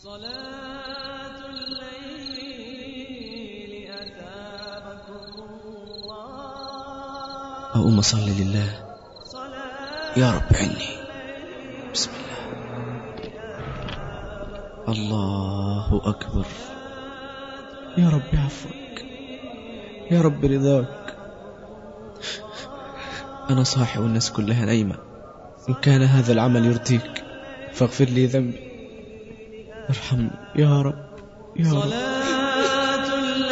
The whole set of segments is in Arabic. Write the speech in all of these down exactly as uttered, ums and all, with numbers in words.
صلاة الليل أثابكم الله. أقوم أصلي لله يا رب عني. بسم الله. الله أكبر. يا رب عفوك، يا رب رضاك. أنا صاحي والناس كلها نايمة. إن كان هذا العمل يرضيك فاغفر لي ذنبي، ارحمني يا رب يا رب. صلاة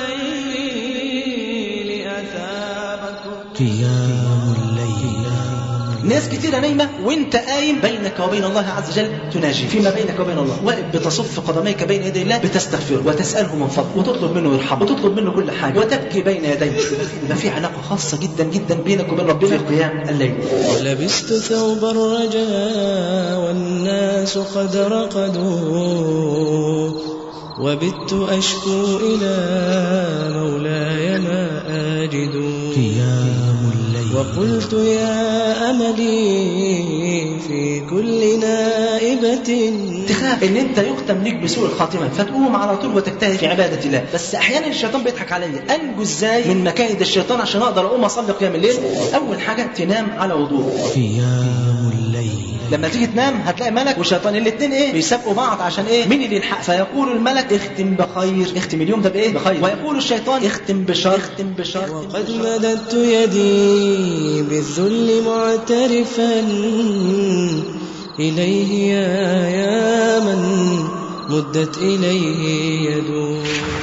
الليل أثابكم قيام الليل. ناس كتيرة نايمة وانت قايم بينك وبين الله عز وجل تناجي فيما بينك وبين الله، واقف بتصف قدميك بين يدي الله بتستغفر وتسأله من فضل وتطلب منه يرحمه وتطلب منه كل حاجة وتبكي بين يديه. ده في علاقة خاصة جدا جدا بينك وبين ربنا في قيام الليل. ولبست ثوب الرجاء والناس قد رقدوا، وبت أشكو إلى مولاي ما أجد. قيام الليل. وقلت يا أملي في كل نائبة. تخاف ان انت يختم لك بسوء الخاتمة فتقوم على طول وتجتهد في عبادة الله، بس احيانا الشيطان بيضحك عليا. انجو ازاي من مكايد الشيطان عشان اقدر اقوم اصلي قيام الليل؟ اول حاجة تنام على وضوء. قيام الليل. لما تيجي تنام هتلاقي ملك والشيطان الاثنين ايه بيسابقوا بعض عشان ايه مين اللي يلحق. فيقول الملك اختم بخير، اختم اليوم ده بايه بخير، ويقول الشيطان اختم بشر، اختم بشر. وقد مددت يدي بالذل معترفا إليه يا يا من مدت إليه يد.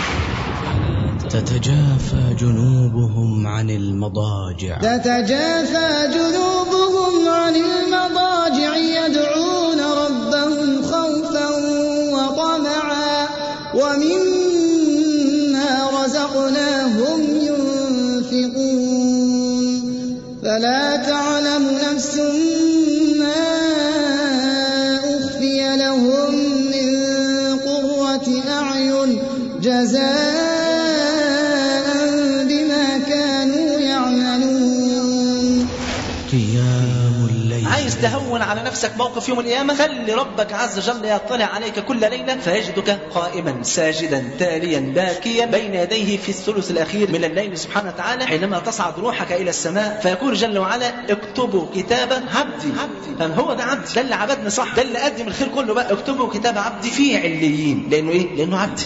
تتجافى جنوبهم عن المضاجع. تتجافى جنوبهم عن المضاجع يدعون ربهم خوفا وطمعا ومما رزقناهم ينفقون. فلا تعلم نفس ما أخفي لهم من قرة أعين جزاء عايز تهون على نفسك موقف يوم القيامة؟ خلي ربك عز وجل يطلع عليك كل ليلة فيجدك قائما ساجدا تاليا باكيا بين يديه في الثلث الأخير من الليل سبحانه وتعالى، حينما تصعد روحك إلى السماء فيقول جل وعلا اكتبوا كتاب عبدي. هو ده عبدي، ده اللي عبدني صح، ده اللي قدم الخير كله بقى. اكتبوا كتاب عبدي في عليين. لأنه إيه؟ لأنه عبدي.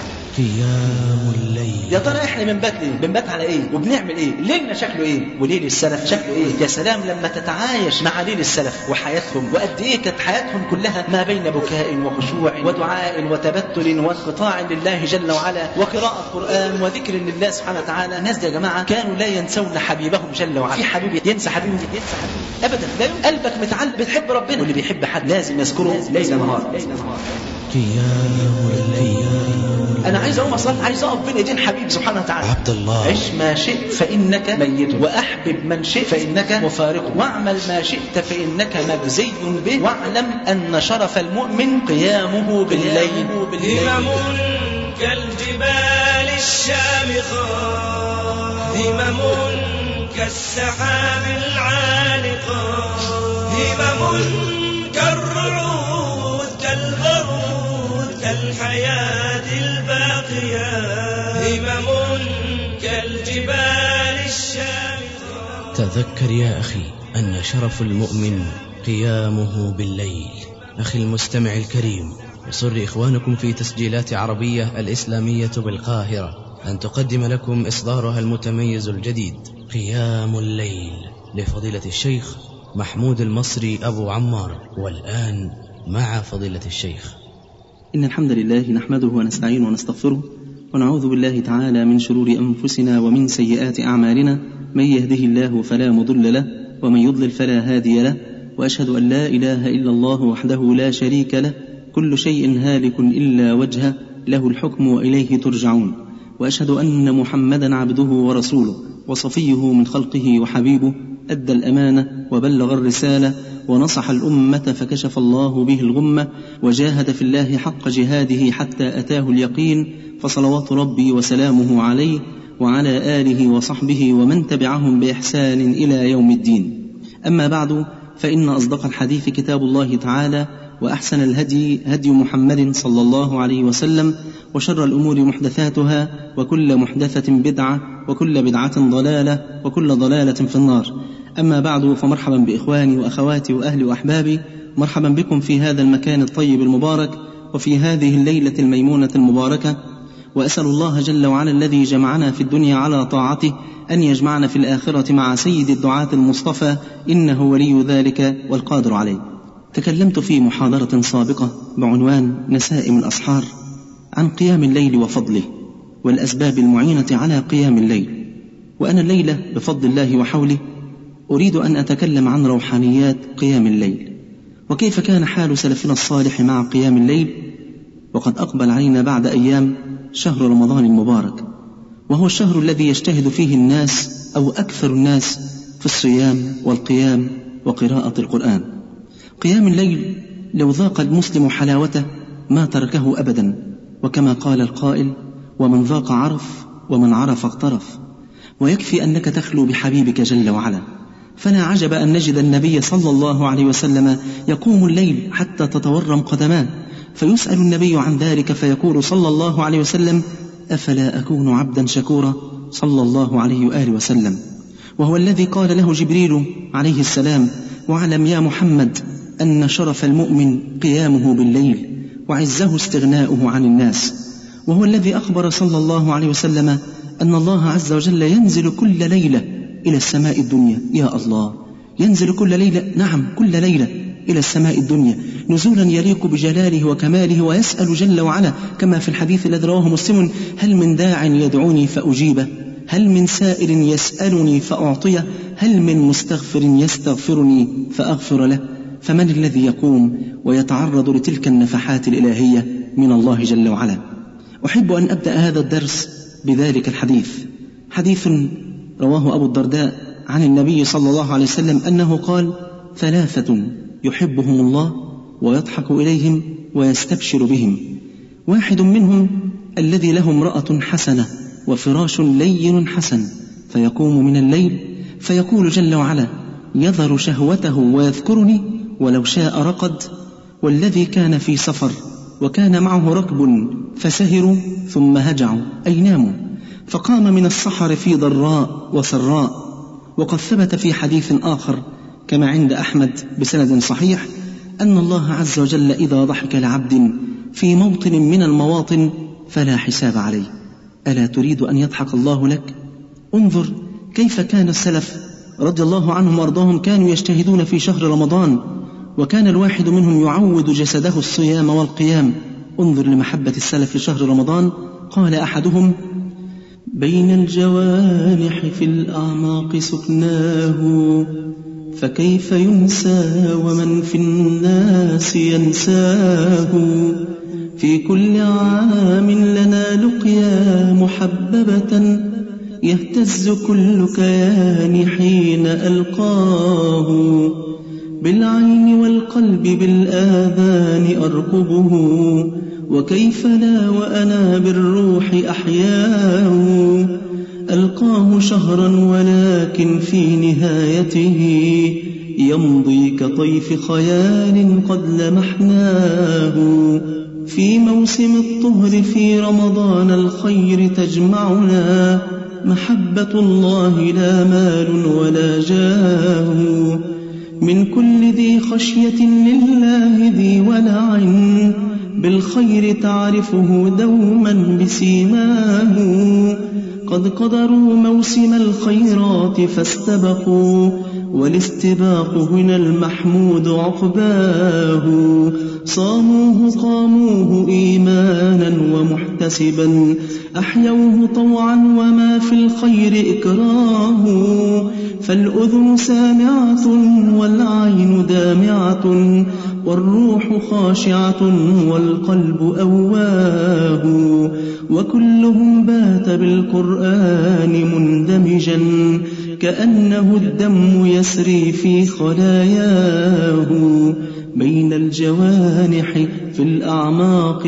قيام الليل. يا ترى احنا بنبات ليه؟ بنبات على ايه؟ وبنعمل ايه؟ ليلنا شكله ايه؟ وليل السلف شكله ايه؟ يا سلام لما تتعايش مع ليل السلف وحياتهم، وقد ايه كانت حياتهم كلها ما بين بكاء وخشوع ودعاء وتبتل وانقطاع لله جل وعلا وقراءة قرآن وذكر لله سبحانه وتعالى. الناس دي يا جماعة كانوا لا ينسون حبيبهم جل وعلا. في حبيب ينسى حبيبه؟ ينسى حبيبه ابدا. لا يمكن. قلبك متعلق بتحب ربنا، واللي بيحب حد لازم يذكره ليل نهار. قيام الليل. انا عايز اقوم اصلي، عايز اقف بين ايدين حبيب سبحانه وتعالى. عبد الله. عش ما شئت فانك ميت، واحبب من شئت فانك مفارق، واعمل ما شئت فانك مجزي به، واعلم ان شرف المؤمن قيامه بالليل. همم كالجبال الشامخات، همم كالسحاب العالقات، همم كالرعود كالبرود كالحياة الباقية، همم كالجبال الشامخات. تذكر يا أخي أن شرف المؤمن قيامه بالليل. أخي المستمع الكريم، يسر إخوانكم في تسجيلات عربية الإسلامية بالقاهرة أن تقدم لكم إصدارها المتميز الجديد قيام الليل لفضيلة الشيخ محمود المصري أبو عمار. والآن مع فضيلة الشيخ. إن الحمد لله نحمده ونستعين ونستغفره ونعوذ بالله تعالى من شرور أنفسنا ومن سيئات أعمالنا. من يهده الله فلا مضل له ومن يضلل فلا هادي له، وأشهد أن لا إله إلا الله وحده لا شريك له، كل شيء هالك إلا وجهه، له الحكم وإليه ترجعون. وأشهد أن محمدا عبده ورسوله وصفيه من خلقه وحبيبه، أدى الأمانة وبلغ الرسالة ونصح الأمة فكشف الله به الغمة، وجاهد في الله حق جهاده حتى أتاه اليقين. فصلوات ربي وسلامه عليه وعلى آله وصحبه ومن تبعهم بإحسان إلى يوم الدين. أما بعد، فإن أصدق الحديث كتاب الله تعالى، وأحسن الهدي هدي محمد صلى الله عليه وسلم، وشر الأمور محدثاتها، وكل محدثة بدعة، وكل بدعة ضلالة، وكل ضلالة في النار. أما بعد، فمرحبا بإخواني وأخواتي وأهلي وأحبابي، مرحبا بكم في هذا المكان الطيب المبارك وفي هذه الليلة الميمونة المباركة، وأسأل الله جل وعلا الذي جمعنا في الدنيا على طاعته أن يجمعنا في الآخرة مع سيد الدعاة المصطفى، إنه ولي ذلك والقادر عليه. تكلمت في محاضرة سابقة بعنوان نسائم الأسحار عن قيام الليل وفضله والأسباب المعينة على قيام الليل، وأنا الليلة بفضل الله وحوله أريد أن أتكلم عن روحانيات قيام الليل، وكيف كان حال سلفنا الصالح مع قيام الليل. وقد أقبل علينا بعد أيام شهر رمضان المبارك، وهو الشهر الذي يجتهد فيه الناس أو أكثر الناس في الصيام والقيام وقراءة القرآن. قيام الليل لو ذاق المسلم حلاوته ما تركه أبدا، وكما قال القائل: ومن ذاق عرف، ومن عرف اغترف. ويكفي أنك تخلو بحبيبك جل وعلا، فلا عجب أن نجد النبي صلى الله عليه وسلم يقوم الليل حتى تتورم قدماه، فيسأل النبي عن ذلك فيقول صلى الله عليه وسلم: أفلا أكون عبدا شكورا، صلى الله عليه وآله وسلم. وهو الذي قال له جبريل عليه السلام: واعلم يا محمد أن شرف المؤمن قيامه بالليل، وعزه استغناؤه عن الناس. وهو الذي أخبر صلى الله عليه وسلم أن الله عز وجل ينزل كل ليلة إلى السماء الدنيا. يا الله، ينزل كل ليلة، نعم كل ليلة إلى السماء الدنيا نزولا يليق بجلاله وكماله، ويسأل جل وعلا كما في الحديث الذي رواه مسلم: هل من داع يدعوني فأجيبه، هل من سائل يسألني فأعطيه، هل من مستغفر يستغفرني فأغفر له. فمن الذي يقوم ويتعرض لتلك النفحات الإلهية من الله جل وعلا؟ أحب أن أبدأ هذا الدرس بذلك الحديث، حديث رواه أبو الدرداء عن النبي صلى الله عليه وسلم أنه قال: ثلاثة يحبهم الله ويضحك إليهم ويستبشر بهم، واحد منهم الذي له امرأة حسنة وفراش لين حسن، فيقوم من الليل فيقول جل وعلا: يذر شهوته ويذكرني ولو شاء رقد. والذي كان في سفر وكان معه ركب فسهروا ثم هجعوا أي ناموا، فقام من السحر في ضراء وسراء. وقد ثبت في حديث آخر كما عند أحمد بسند صحيح أن الله عز وجل إذا ضحك لعبد في موطن من المواطن فلا حساب عليه. ألا تريد أن يضحك الله لك؟ انظر كيف كان السلف رضي الله عنهم وارضاهم كانوا يجتهدون في شهر رمضان، وكان الواحد منهم يعود جسده الصيام والقيام. انظر لمحبة السلف لشهر رمضان. قال أحدهم: بين الجوانح في الأعماق سكناه، فكيف ينسى ومن في الناس ينساه. في كل عام لنا لقيا محببة، يهتز كل كيان حين ألقاه. بالعين والقلب بالآذان أرقبه، وكيف لا وأنا بالروح أحياه. ألقاه شهرا ولكن في نهايته يمضي كطيف خيال قد لمحناه. في موسم الطهر في رمضان الخير تجمعنا، محبة الله لا مال ولا جاه. من كل ذي خشية لله ذي ولع، بالخير تعرفه دوما بسيماه. قد قدروا موسم الخيرات فاستبقوا، والاستباق هنا المحمود عقباه. صاموه قاموه إيمانا ومحتسبا، أحيوه طوعا وما في الخير إكراه. فالأذن سامعة والعين دامعة، والروح خاشعة والقلب أواه. وكلهم بات بالقرآن مندمجا، كأنه الدم يسري في خلاياه. بين الجوانح في الأعماق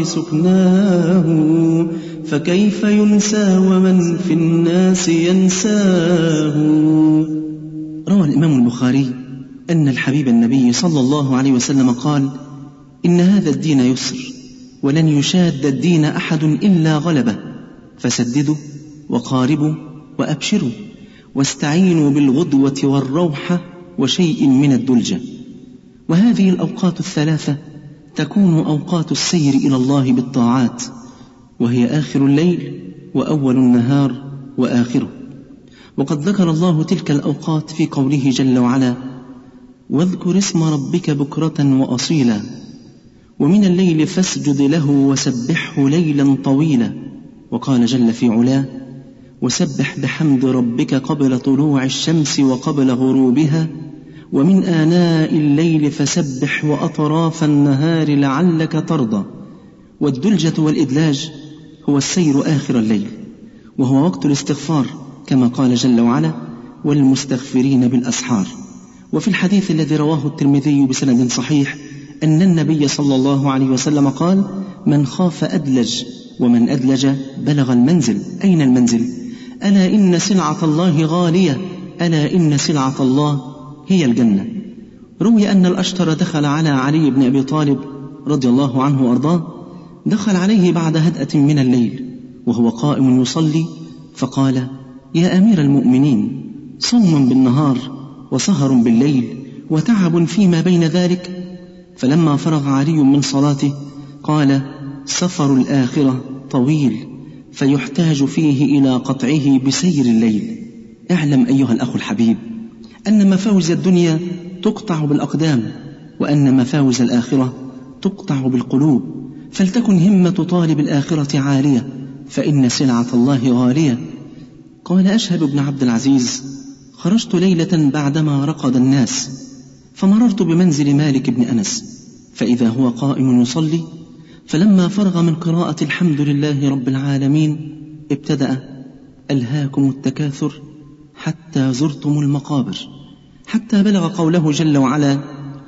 سكناه، فكيف ينسى ومن في الناس ينساه. روى الإمام البخاري أن الحبيب النبي صلى الله عليه وسلم قال: إن هذا الدين يسر، ولن يشاد الدين أحد إلا غلبه، فسددوا وقاربوا وأبشروا، واستعينوا بالغدوة والروحة وشيء من الدلجة. وهذه الأوقات الثلاثة تكون أوقات السير إلى الله بالطاعات، وهي آخر الليل وأول النهار وآخره. وقد ذكر الله تلك الأوقات في قوله جل وعلا: واذكر اسم ربك بكرة وأصيلا ومن الليل فاسجد له وسبحه ليلا طويلا. وقال جل في علاه: وسبح بحمد ربك قبل طلوع الشمس وقبل غروبها ومن آناء الليل فسبح وأطراف النهار لعلك ترضى. والدلجة والإدلاج هو السير آخر الليل، وهو وقت الاستغفار كما قال جل وعلا: والمستغفرين بالأسحار. وفي الحديث الذي رواه الترمذي بسند صحيح أن النبي صلى الله عليه وسلم قال: من خاف أدلج، ومن أدلج بلغ المنزل. أين المنزل؟ ألا إن سلعة الله غالية، ألا إن سلعة الله هي الجنة. روي أن الأشتر دخل على علي بن أبي طالب رضي الله عنه وأرضاه، دخل عليه بعد هدأة من الليل وهو قائم يصلي، فقال: يا أمير المؤمنين، صوم بالنهار وسهر بالليل وتعب فيما بين ذلك. فلما فرغ علي من صلاته قال: سفر الآخرة طويل فيحتاج فيه إلى قطعه بسير الليل. اعلم أيها الأخ الحبيب أن مفاوز الدنيا تقطع بالأقدام، وأن مفاوز الآخرة تقطع بالقلوب. فلتكن همة طالب الآخرة عالية، فإن سلعة الله غالية. قال أشهب بن عبد العزيز: خرجت ليلة بعدما رقد الناس، فمررت بمنزل مالك بن أنس، فإذا هو قائم يصلي، فلما فرغ من قراءة الحمد لله رب العالمين ابتدأ: ألهاكم التكاثر حتى زرتم المقابر، حتى بلغ قوله جل وعلا: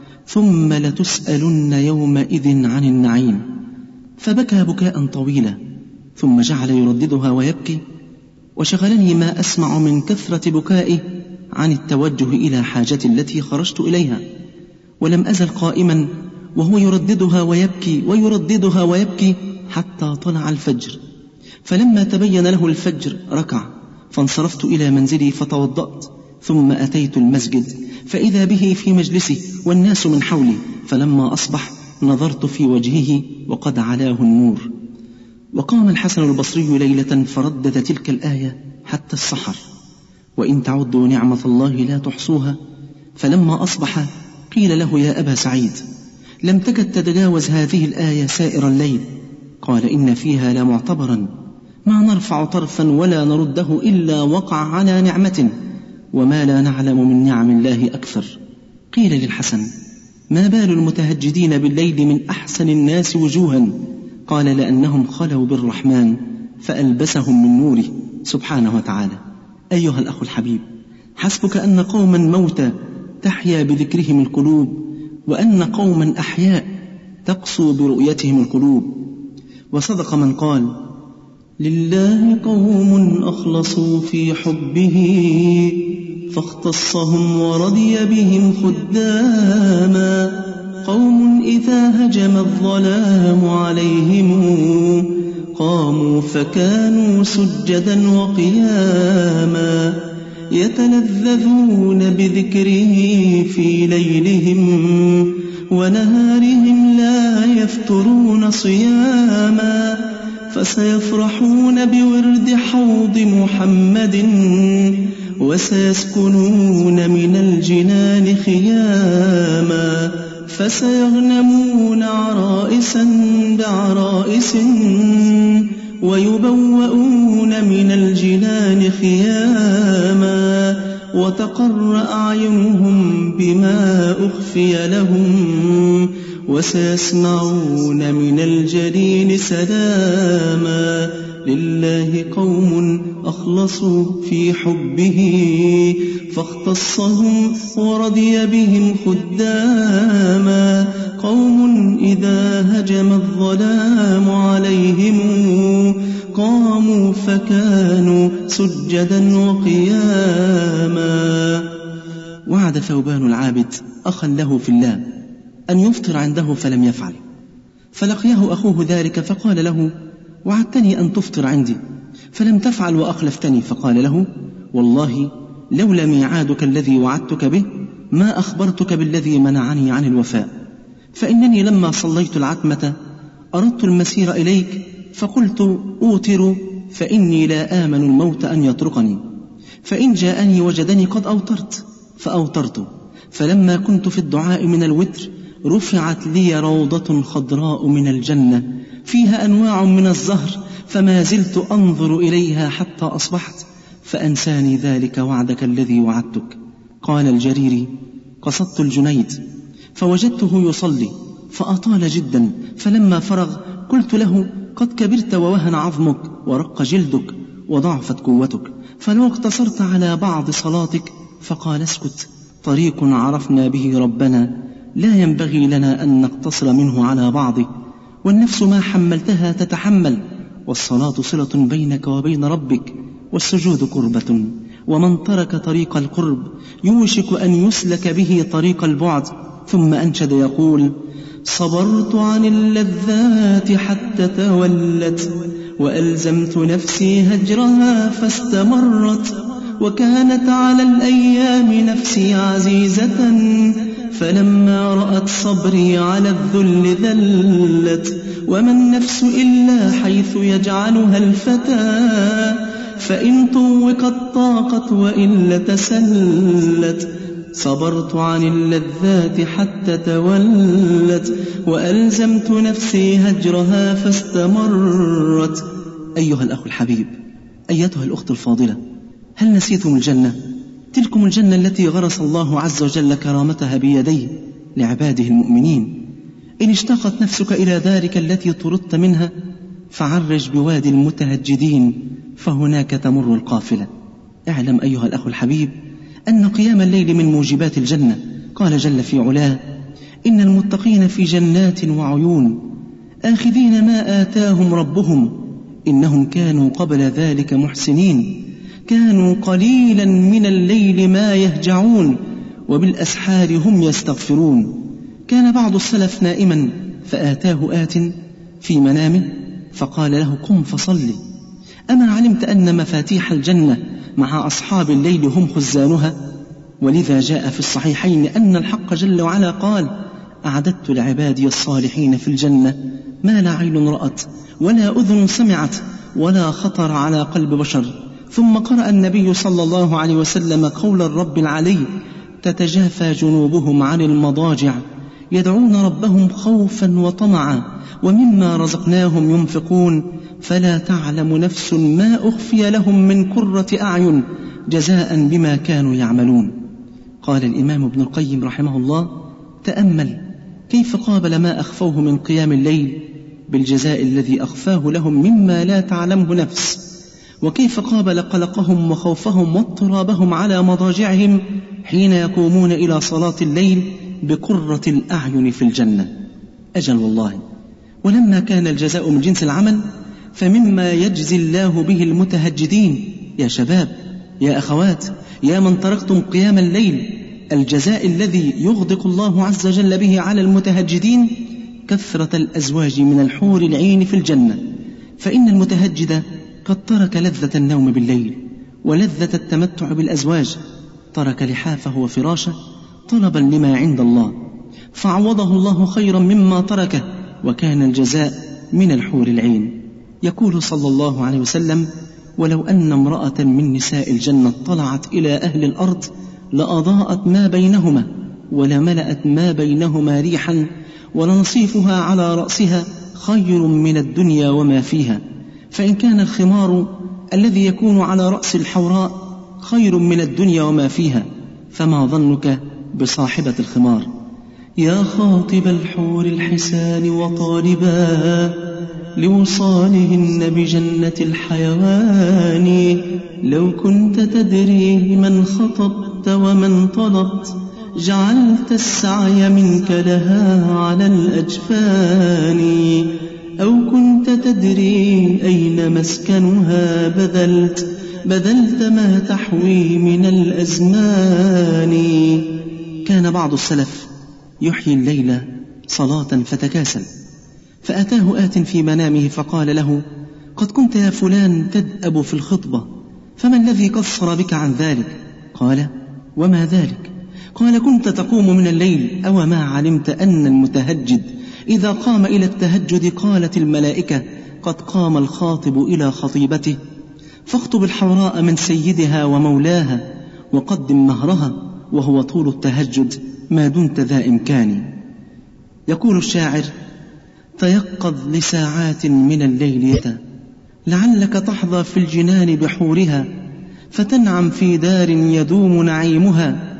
ثم لتسألن يومئذ عن النعيم. فبكى بكاء طويلا، ثم جعل يرددها ويبكي، وشغلني ما أسمع من كثرة بكائه عن التوجه إلى حاجتي التي خرجت إليها. ولم أزل قائما وهو يرددها ويبكي ويرددها ويبكي حتى طلع الفجر. فلما تبين له الفجر ركع، فانصرفت إلى منزلي فتوضأت، ثم أتيت المسجد فإذا به في مجلسه والناس من حولي. فلما أصبح نظرت في وجهه وقد علاه النور. وقام الحسن البصري ليلة فردد تلك الآية حتى السحر: وإن تعدوا نعمة الله لا تحصوها. فلما أصبح قيل له: يا أبا سعيد، لم تكد تتجاوز هذه الآية سائر الليل. قال: إن فيها لمعتبرا ما نرفع طرفا ولا نرده إلا وقع على نعمة، وما لا نعلم من نعم الله أكثر. قيل للحسن: ما بال المتهجدين بالليل من أحسن الناس وجوها؟ قال: لأنهم خلوا بالرحمن فألبسهم من نوره سبحانه وتعالى. أيها الأخ الحبيب، حسبك أن قوما موتى تحيا بذكرهم القلوب، وأن قوما أحياء تقسو برؤيتهم القلوب. وصدق من قال: لله قوم أخلصوا في حبه فاختصهم ورضي بهم خداما، قوم إذا هجم الظلام عليهم قاموا فكانوا سجدا وقياما، يتلذذون بذكره في ليلهم ونهارهم لا يفترون صياما، فسيفرحون بورد حوض محمد وسيسكنون من الجنان خياما، فسيغنمون عرائسا بعرائس ويبوؤون من الجنان خياما، وتقر أعينهم بما أخفي لهم وسيسمعون من الجليل سلاما. لله قوم أخلصوا في حبه فاختصهم ورضي بهم خداما، قوم إذا هجم الظلام عليهم قاموا فكانوا سجدا وقياما. وعد ثوبان العابد أخا له في الله أن يفطر عنده فلم يفعل، فلقيه أخوه ذلك فقال له: وعدتني أن تفطر عندي فلم تفعل وأخلفتني. فقال له: والله لولا ميعادك الذي وعدتك به ما أخبرتك بالذي منعني عن الوفاء، فإنني لما صليت العتمة أردت المسير إليك فقلت أوتر فإني لا آمن الموت أن يطرقني، فإن جاءني وجدني قد أوترت فأوترت، فلما كنت في الدعاء من الوتر رفعت لي روضة خضراء من الجنة فيها أنواع من الزهر فما زلت أنظر إليها حتى أصبحت، فأنساني ذلك وعدك الذي وعدتك. قال الجريري: قصدت الجنيد فوجدته يصلي فأطال جدا، فلما فرغ قلت له: قد كبرت ووهن عظمك ورق جلدك وضعفت قوتك، فلو اقتصرت على بعض صلاتك. فقال: اسكت، طريق عرفنا به ربنا لا ينبغي لنا أن نقتصر منه على بعضه، والنفس ما حملتها تتحمل، والصلاة صلة بينك وبين ربك، والسجود قربة، ومن ترك طريق القرب يوشك أن يسلك به طريق البعد. ثم أنشد يقول: صبرت عن اللذات حتى تولت، وألزمت نفسي هجرها فاستمرت، وكانت على الأيام نفسي عزيزة، فلما رأت صبري على الذل ذلت، وما النفس إلا حيث يجعلها الفتى، فإن طوقت طاقت وإلا تسلت. صبرت عن اللذات حتى تولت، وألزمت نفسي هجرها فاستمرت. أيها الأخ الحبيب، أيتها الأخت الفاضلة، هل نسيتم الجنة؟ تلكم الجنة التي غرس الله عز وجل كرامتها بيديه لعباده المؤمنين. إن اشتاقت نفسك إلى ذلك التي طردت منها فعرج بوادي المتهجدين فهناك تمر القافلة. اعلم أيها الأخ الحبيب أن قيام الليل من موجبات الجنة. قال جل في علاه: إن المتقين في جنات وعيون آخذين ما آتاهم ربهم إنهم كانوا قبل ذلك محسنين، كانوا قليلا من الليل ما يهجعون وبالأسحار هم يستغفرون. كان بعض السلف نائما فآتاه آت في منامه فقال له: قم فصلي، أما علمت أن مفاتيح الجنة مع أصحاب الليل هم خزانها؟ ولذا جاء في الصحيحين أن الحق جل وعلا قال: أعددت لعبادي الصالحين في الجنة ما لا عين رأت ولا أذن سمعت ولا خطر على قلب بشر. ثم قرأ النبي صلى الله عليه وسلم قول الرب العلي: تتجافى جنوبهم عن المضاجع يدعون ربهم خوفا وطمعا ومما رزقناهم ينفقون فلا تعلم نفس ما أخفي لهم من قرة أعين جزاء بما كانوا يعملون. قال الإمام ابن القيم رحمه الله: تأمل كيف قابل ما أخفوه من قيام الليل بالجزاء الذي أخفاه لهم مما لا تعلمه نفس، وكيف قابل قلقهم وخوفهم واضطرابهم على مضاجعهم حين يقومون إلى صلاة الليل بقرة الأعين في الجنة. أجل والله، ولما كان الجزاء من جنس العمل فمما يجزي الله به المتهجدين. يا شباب، يا أخوات، يا من تركتم قيام الليل، الجزاء الذي يغدق الله عز وجل به على المتهجدين كثرة الأزواج من الحور العين في الجنة. فإن المتهجد قد ترك لذة النوم بالليل ولذة التمتع بالأزواج، ترك لحافه وفراشه طلبا لما عند الله، فعوضه الله خيرا مما تركه، وكان الجزاء من الحور العين. يقول صلى الله عليه وسلم: ولو أن امرأة من نساء الجنة طلعت إلى أهل الأرض لأضاءت ما بينهما ولملأت ما بينهما ريحا، ولنصيفها على رأسها خير من الدنيا وما فيها. فإن كان الخمار الذي يكون على رأس الحوراء خير من الدنيا وما فيها، فما ظنك بصاحبة الخمار؟ يا خاطب الحور الحسان وطالبا لوصالهن بجنة الحيوان، لو كنت تدري من خطبت ومن طلبت جعلت السعي منك لها على الأجفان، أو كنت تدري أين مسكنها بذلت بذلت ما تحوي من الأزمان. كان بعض السلف يحيي الليل صلاة فتكاسل، فأتاه آت في منامه فقال له: قد كنت يا فلان تدأب في الخطبة، فما الذي قصر بك عن ذلك؟ قال: وما ذلك؟ قال: كنت تقوم من الليل، أو ما علمت أن المتهجد إذا قام إلى التهجد قالت الملائكة: قد قام الخاطب إلى خطيبته، فاخطب الحوراء من سيدها ومولاها، وقدم مهرها، وهو طول التهجد ما دمت ذا إمكان. يقول الشاعر: تيقظ لساعات من الليل يتا، لعلك تحظى في الجنان بحورها، فتنعم في دار يدوم نعيمها،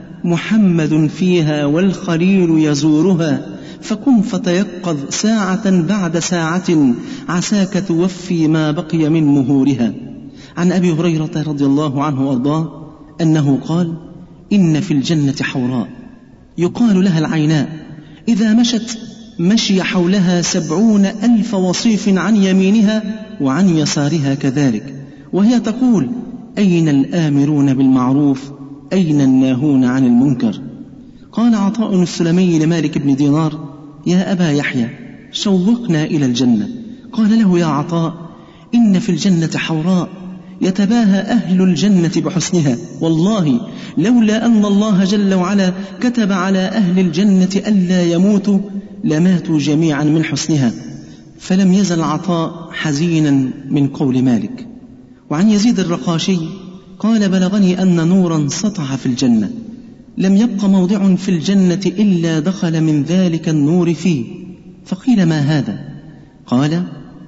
محمد فيها والخليل يزورها، فقم فتيقظ ساعة بعد ساعة، عساك توفي ما بقي من مهورها. عن أبي هريرة رضي الله عنه وأرضاه أنه قال: إن في الجنة حوراء يقال لها العيناء، إذا مشت مشي حولها سبعون ألف وصيف عن يمينها وعن يسارها كذلك، وهي تقول: أين الآمرون بالمعروف، أين الناهون عن المنكر؟ قال عطاء السلمي لمالك بن دينار: يا أبا يحيى شوقنا إلى الجنة. قال له: يا عطاء، إن في الجنة حوراء يتباهى أهل الجنة بحسنها، والله لولا أن الله جل وعلا كتب على أهل الجنة ألا يموتوا لماتوا جميعا من حسنها. فلم يزل عطاء حزينا من قول مالك. وعن يزيد الرقاشي قال: بلغني أن نورا سطع في الجنة، لم يبق موضع في الجنة إلا دخل من ذلك النور فيه. فقيل: ما هذا؟ قال: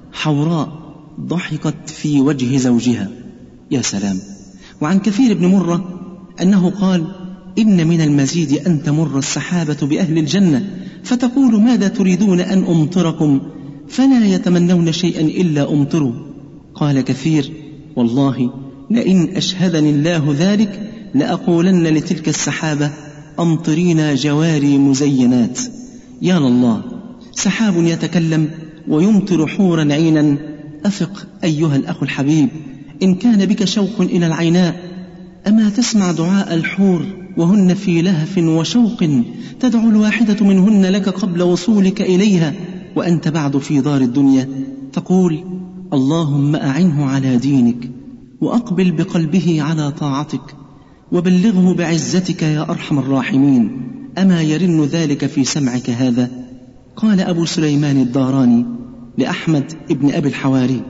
حوراء ضحكت في وجه زوجها. يا سلام. وعن كثير بن مرة أنه قال: إن من المزيد أن تمر السحابة بأهل الجنة فتقول: ماذا تريدون أن أمطركم؟ فلا يتمنون شيئا إلا أمطروا. قال كثير: والله لئن أشهدني الله ذلك لأقولن لتلك السحابة: أمطرينا جواري مزينات. يا الله، سحاب يتكلم ويمطر حورا عينا. أفق أيها الأخ الحبيب، إن كان بك شوق إلى العيناء، أما تسمع دعاء الحور وهن في لهف وشوق، تدعو الواحدة منهن لك قبل وصولك إليها وأنت بعد في دار الدنيا، تقول: اللهم أعنه على دينك، وأقبل بقلبه على طاعتك، وبلغه بعزتك يا أرحم الراحمين. أما يرن ذلك في سمعك هذا؟ قال أبو سليمان الداراني لأحمد ابن أبي الحواري: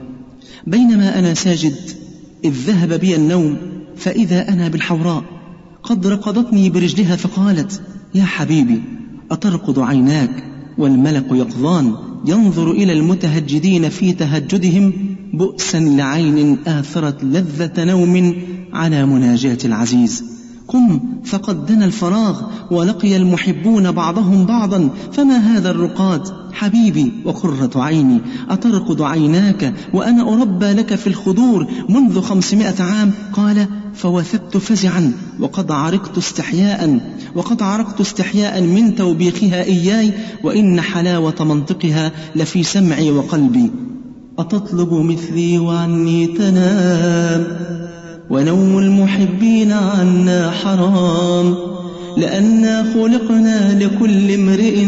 بينما أنا ساجد إذ ذهب بي النوم، فإذا أنا بالحوراء قد رقضتني برجلها، فقالت: يا حبيبي، أترقض عيناك والملك يقظان ينظر إلى المتهجدين في تهجدهم، بؤسا لعين آثرت لذة نوم على مناجاة العزيز. قم فقد دنا الفراغ ولقي المحبون بعضهم بعضا، فما هذا الرقاد؟ حبيبي وقرة عيني، أترقد عيناك وأنا أربى لك في الخدور منذ خمسمائة عام؟ قال: فوثبت فزعا وقد عرقت استحياء وقد عرقت استحياء من توبيخها إياي، وإن حلاوة منطقها لفي سمعي وقلبي. أتطلب مثلي وعني تنام، ونوم المحبين عنا حرام، لأننا خلقنا لكل امرئ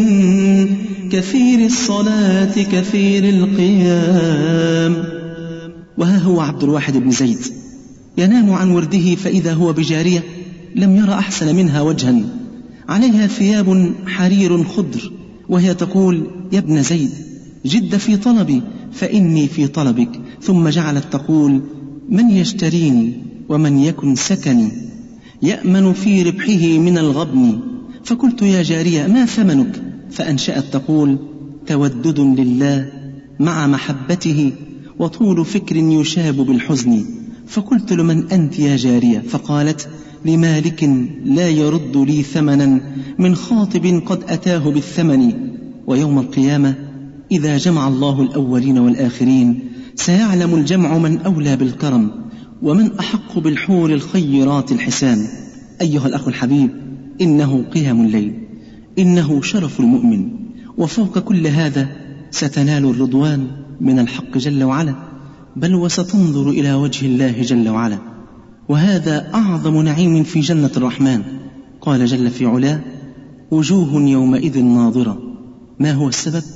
كثير الصلاة كثير القيام. وها هو عبد الواحد بن زيد ينام عن ورده، فإذا هو بجارية لم ير أحسن منها وجها، عليها ثياب حرير خضر، وهي تقول: يا ابن زيد، جد في طلبي فإني في طلبك. ثم جعلت تقول: من يشتريني ومن يكن سكني، يأمن في ربحه من الغبن. فقلت: يا جارية، ما ثمنك؟ فأنشأت تقول: تودد لله مع محبته، وطول فكر يشاب بالحزن. فقلت: لمن أنت يا جارية؟ فقالت: لمالك لا يرد لي ثمنا من خاطب قد أتاه بالثمن. ويوم القيامة إذا جمع الله الأولين والآخرين سيعلم الجمع من أولى بالكرم ومن أحق بالحور الخيرات الحسان. أيها الأخ الحبيب، إنه قيام الليل، إنه شرف المؤمن، وفوق كل هذا ستنال الرضوان من الحق جل وعلا، بل وستنظر إلى وجه الله جل وعلا، وهذا أعظم نعيم في جنة الرحمن. قال جل في علاه: وجوه يومئذ ناظرة. ما هو السبب؟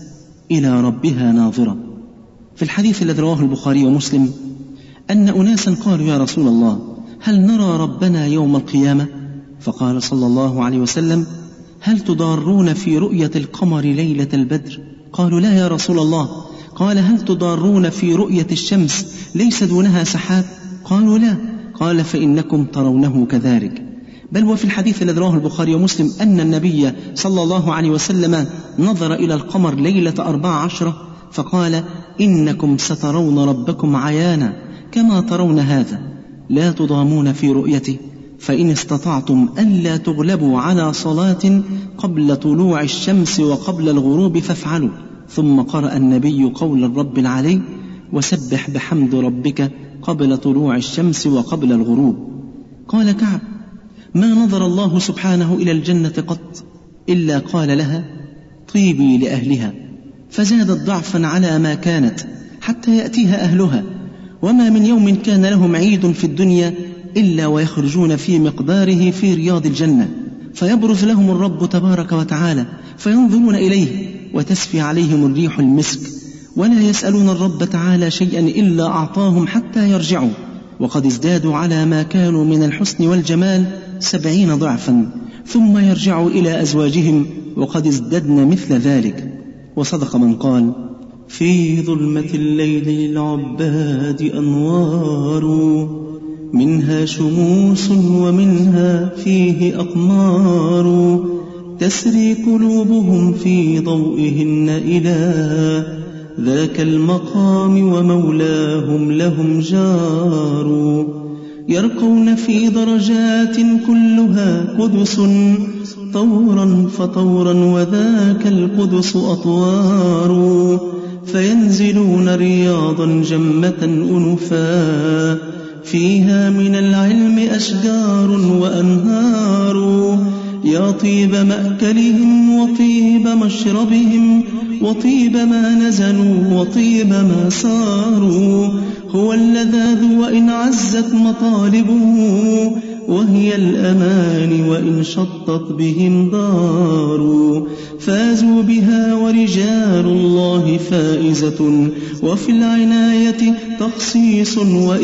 إلى ربها ناظرة. في الحديث الذي رواه البخاري ومسلم أن أناسا قالوا يا رسول الله هل نرى ربنا يوم القيامة؟ فقال صلى الله عليه وسلم هل تضارون في رؤية القمر ليلة البدر؟ قالوا لا يا رسول الله. قال هل تضارون في رؤية الشمس ليس دونها سحاب؟ قالوا لا. قال فإنكم ترونه كذلك. بل وفي الحديث الذي رواه البخاري ومسلم أن النبي صلى الله عليه وسلم نظر إلى القمر ليلة أربع عشرة فقال إنكم سترون ربكم عيانا كما ترون هذا، لا تضامون في رؤيته، فإن استطعتم ألا تغلبوا على صلاة قبل طلوع الشمس وقبل الغروب فافعلوا. ثم قرأ النبي قول الرب العلي وسبح بحمد ربك قبل طلوع الشمس وقبل الغروب. قال كعب ما نظر الله سبحانه إلى الجنة قط إلا قال لها طيبي لأهلها، فزادت ضعفا على ما كانت حتى يأتيها أهلها. وما من يوم كان لهم عيد في الدنيا إلا ويخرجون في مقداره في رياض الجنة، فيبرز لهم الرب تبارك وتعالى فينظرون إليه وتسفي عليهم الريح المسك، ولا يسألون الرب تعالى شيئا إلا أعطاهم حتى يرجعوا، وقد ازدادوا على ما كانوا من الحسن والجمال سبعين ضعفا، ثم يرجعوا إلى أزواجهم وقد ازددن مثل ذلك. وصدق من قال في ظلمة الليل للعباد أنوار، منها شموس ومنها فيه أقمار، تسري قلوبهم في ضوئهن إلى ذاك المقام ومولاهم لهم جار، يرقون في درجات كلها قدس طورا فطورا وذاك القدس أطوار، فينزلون رياضا جمة أنفا فيها من العلم أشجار وأنهار، يا طيب مأكلهم وطيب مشربهم وطيب ما نزلوا وطيب ما ساروا، هو اللذاذ وإن عزت مطالبه وهي الأمان وإن شطت بهم دار، فازوا بها ورجال الله فائزة وفي العناية تخصيص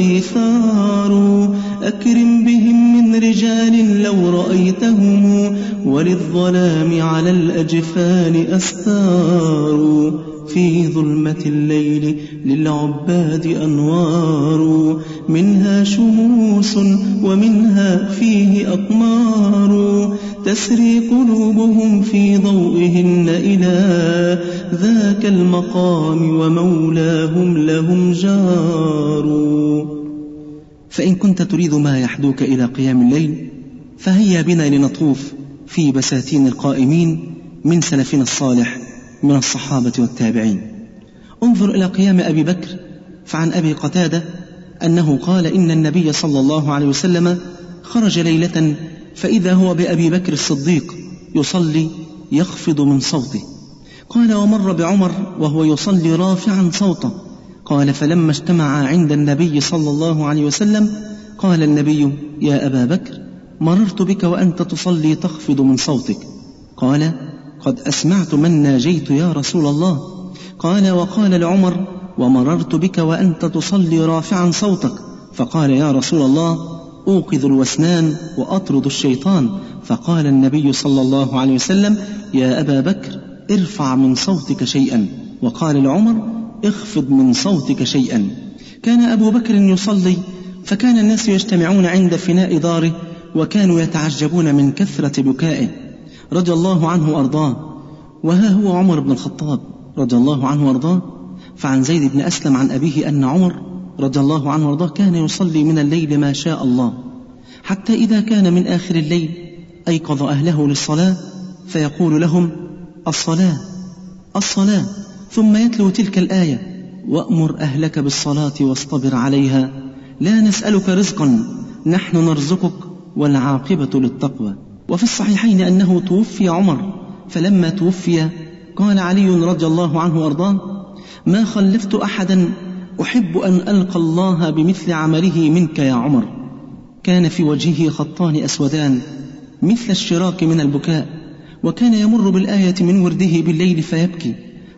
وإيثار، أكرم بهم من رجال لو رأيتهم وللظلام على الأجفان أستار، في ظلمة الليل للعباد أنوار، منها شموس ومنها فيه أقمار، تسري قلوبهم في ضوئهن إلى ذاك المقام ومولاهم لهم جار. فإن كنت تريد ما يحدوك إلى قيام الليل فهيا بنا لنطوف في بساتين القائمين من سلفنا الصالح من الصحابة والتابعين. انظر إلى قيام أبي بكر، فعن أبي قتادة أنه قال إن النبي صلى الله عليه وسلم خرج ليلة فإذا هو بأبي بكر الصديق يصلي يخفض من صوته. قال ومر بعمر وهو يصلي رافعا صوته. قال فلما اجتمع عند النبي صلى الله عليه وسلم قال النبي يا أبا بكر مررت بك وأنت تصلي تخفض من صوتك. قال قد أسمعت من ناجيت يا رسول الله. قال وقال لعمر ومررت بك وأنت تصلي رافعا صوتك. فقال يا رسول الله أوقظ الوسنان وأطرد الشيطان. فقال النبي صلى الله عليه وسلم يا أبا بكر ارفع من صوتك شيئا. وقال لعمر اخفض من صوتك شيئا. كان أبو بكر يصلي فكان الناس يجتمعون عند فناء داره وكانوا يتعجبون من كثرة بكائه رضي الله عنه وأرضاه. وها هو عمر بن الخطاب رضي الله عنه وأرضاه. فعن زيد بن أسلم عن أبيه أن عمر رضي الله عنه وأرضاه كان يصلي من الليل ما شاء الله، حتى إذا كان من آخر الليل أيقظ أهله للصلاة فيقول لهم الصلاة الصلاة، ثم يتلو تلك الآية وأمر أهلك بالصلاة واصطبر عليها لا نسألك رزقا نحن نرزقك والعاقبة للتقوى. وفي الصحيحين أنه توفي عمر، فلما توفي قال علي رضي الله عنه وأرضاه ما خلفت أحدا أحب أن ألقى الله بمثل عمله منك يا عمر. كان في وجهه خطان أسودان مثل الشراك من البكاء، وكان يمر بالآية من ورده بالليل فيبكي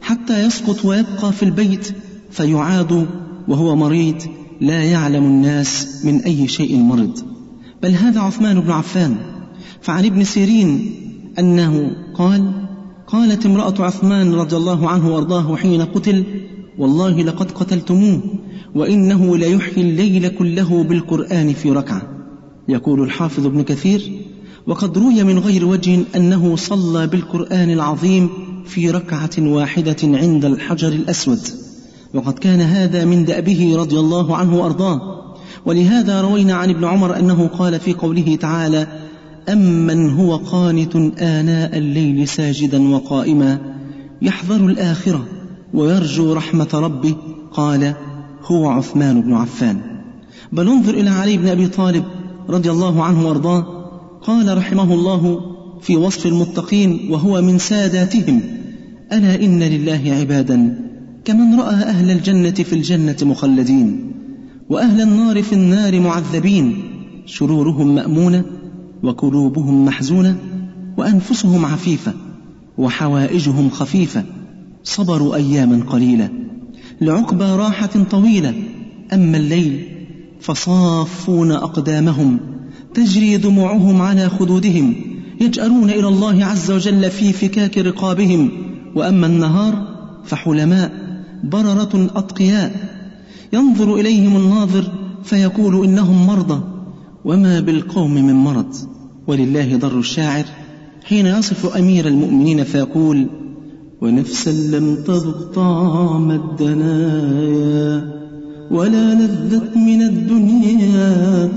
حتى يسقط ويبقى في البيت فيعاد وهو مريض لا يعلم الناس من أي شيء مرض. بل هذا عثمان بن عفان. فعن ابن سيرين أنه قال: قالت امرأة عثمان رضي الله عنه وارضاه حين قتل: والله لقد قتلتموه وإنه ليحيي الليل كله بالقرآن في ركعة. يقول الحافظ ابن كثير: وقد روي من غير وجه أنه صلى بالقرآن العظيم في ركعة واحدة عند الحجر الأسود، وقد كان هذا من دأبه رضي الله عنه وأرضاه. ولهذا روينا عن ابن عمر أنه قال في قوله تعالى: أمن هو قانت آناء الليل ساجدا وقائما يحذر الآخرة ويرجو رحمة ربه، قال: هو عثمان بن عفان. بل انظر إلى علي بن أبي طالب رضي الله عنه وارضاه، قال رحمه الله في وصف المتقين وهو من ساداتهم: ألا إن لله عبادا كمن رأى أهل الجنة في الجنة مخلدين وأهل النار في النار معذبين، شرورهم مأمونة وقلوبهم محزونة وأنفسهم عفيفة وحوائجهم خفيفة، صبروا أياما قليلة لعقبى راحة طويلة. أما الليل فصافون أقدامهم تجري دموعهم على خدودهم، يجأرون إلى الله عز وجل في فكاك رقابهم. وأما النهار فحلماء بررة أتقياء، ينظر إليهم الناظر فيقول إنهم مرضى وما بالقوم من مرض. ولله ضر الشاعر حين يصف أمير المؤمنين فيقول: ونفسا لم تذق طعم الدنايا ولا لذت من الدنيا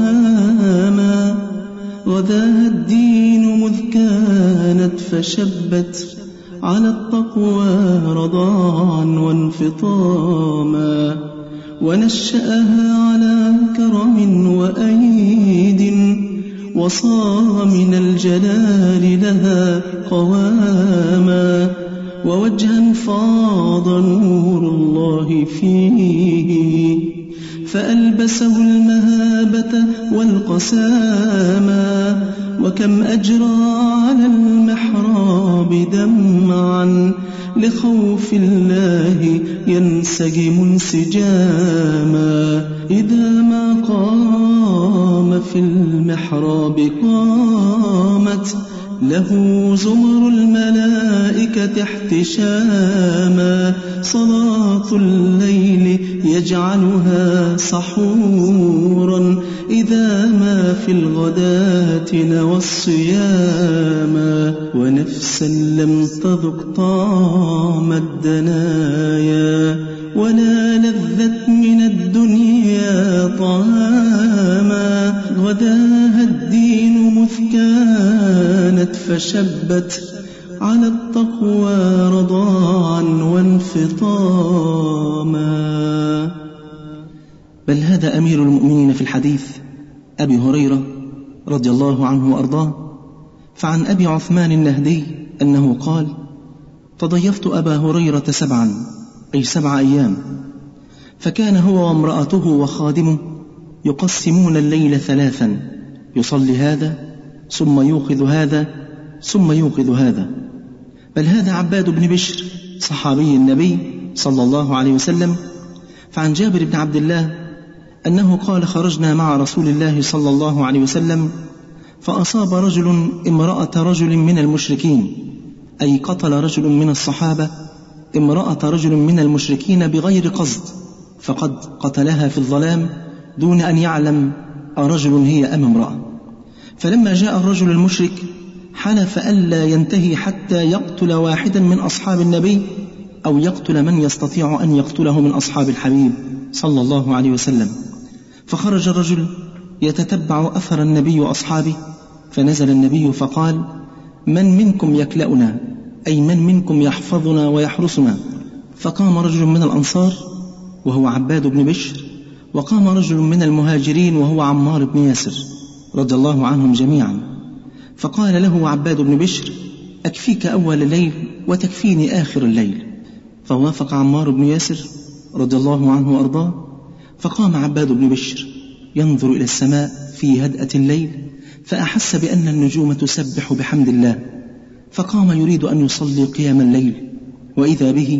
طعاما، غداها الدين مذ كانت فشبت على التقوى رضاعا وانفطاما، ونشأها على كرم وأيد وصار من الجلال لها قواما، ووجها فاض نور الله فيه فألبسه المهابة والقساما، وكم أجرى على المحراب دمعا لخوف الله ينسجم انسجاما، إذا ما قام في المحراب قامت له زمر الملائكة احتشاما، صلاة الليل يجعلها سحورا إذا ما في الغداة نوى الصياما، ونفسا لم تذق طعم الدنايا ولا لذت من الدنيا طعاما، غداها الدين مذ كانت فشبت على التقوى رضاعا وانفطاما. بل هذا أمير المؤمنين في الحديث أبي هريرة رضي الله عنه وأرضاه. فعن أبي عثمان النهدي أنه قال: تضيفت أبا هريرة سبعا، أي سبع أيام، فكان هو وامرأته وخادمه يقسمون الليل ثلاثا، يصلي هذا ثم يوقظ هذا ثم يوقظ هذا. بل هذا عباد بن بشر صحابي النبي صلى الله عليه وسلم. فعن جابر بن عبد الله أنه قال: خرجنا مع رسول الله صلى الله عليه وسلم فأصاب رجل امرأة رجل من المشركين، أي قتل رجل من الصحابة امرأة رجل من المشركين بغير قصد، فقد قتلها في الظلام دون أن يعلم رجل هي أم امرأة. فلما جاء الرجل المشرك حلف ألا ينتهي حتى يقتل واحدا من أصحاب النبي أو يقتل من يستطيع أن يقتله من أصحاب الحبيب صلى الله عليه وسلم. فخرج الرجل يتتبع أثر النبي وأصحابه، فنزل النبي فقال: من منكم يكلأنا، أي من منكم يحفظنا ويحرسنا؟ فقام رجل من الأنصار وهو عباد بن بشر، وقام رجل من المهاجرين وهو عمار بن ياسر رضي الله عنهم جميعا. فقال له عباد بن بشر: أكفيك أول الليل وتكفيني آخر الليل. فوافق عمار بن ياسر رضي الله عنه وأرضاه. فقام عباد بن بشر ينظر إلى السماء في هدأة الليل، فأحس بأن النجوم تسبح بحمد الله، فقام يريد أن يصلي قيام الليل، وإذا به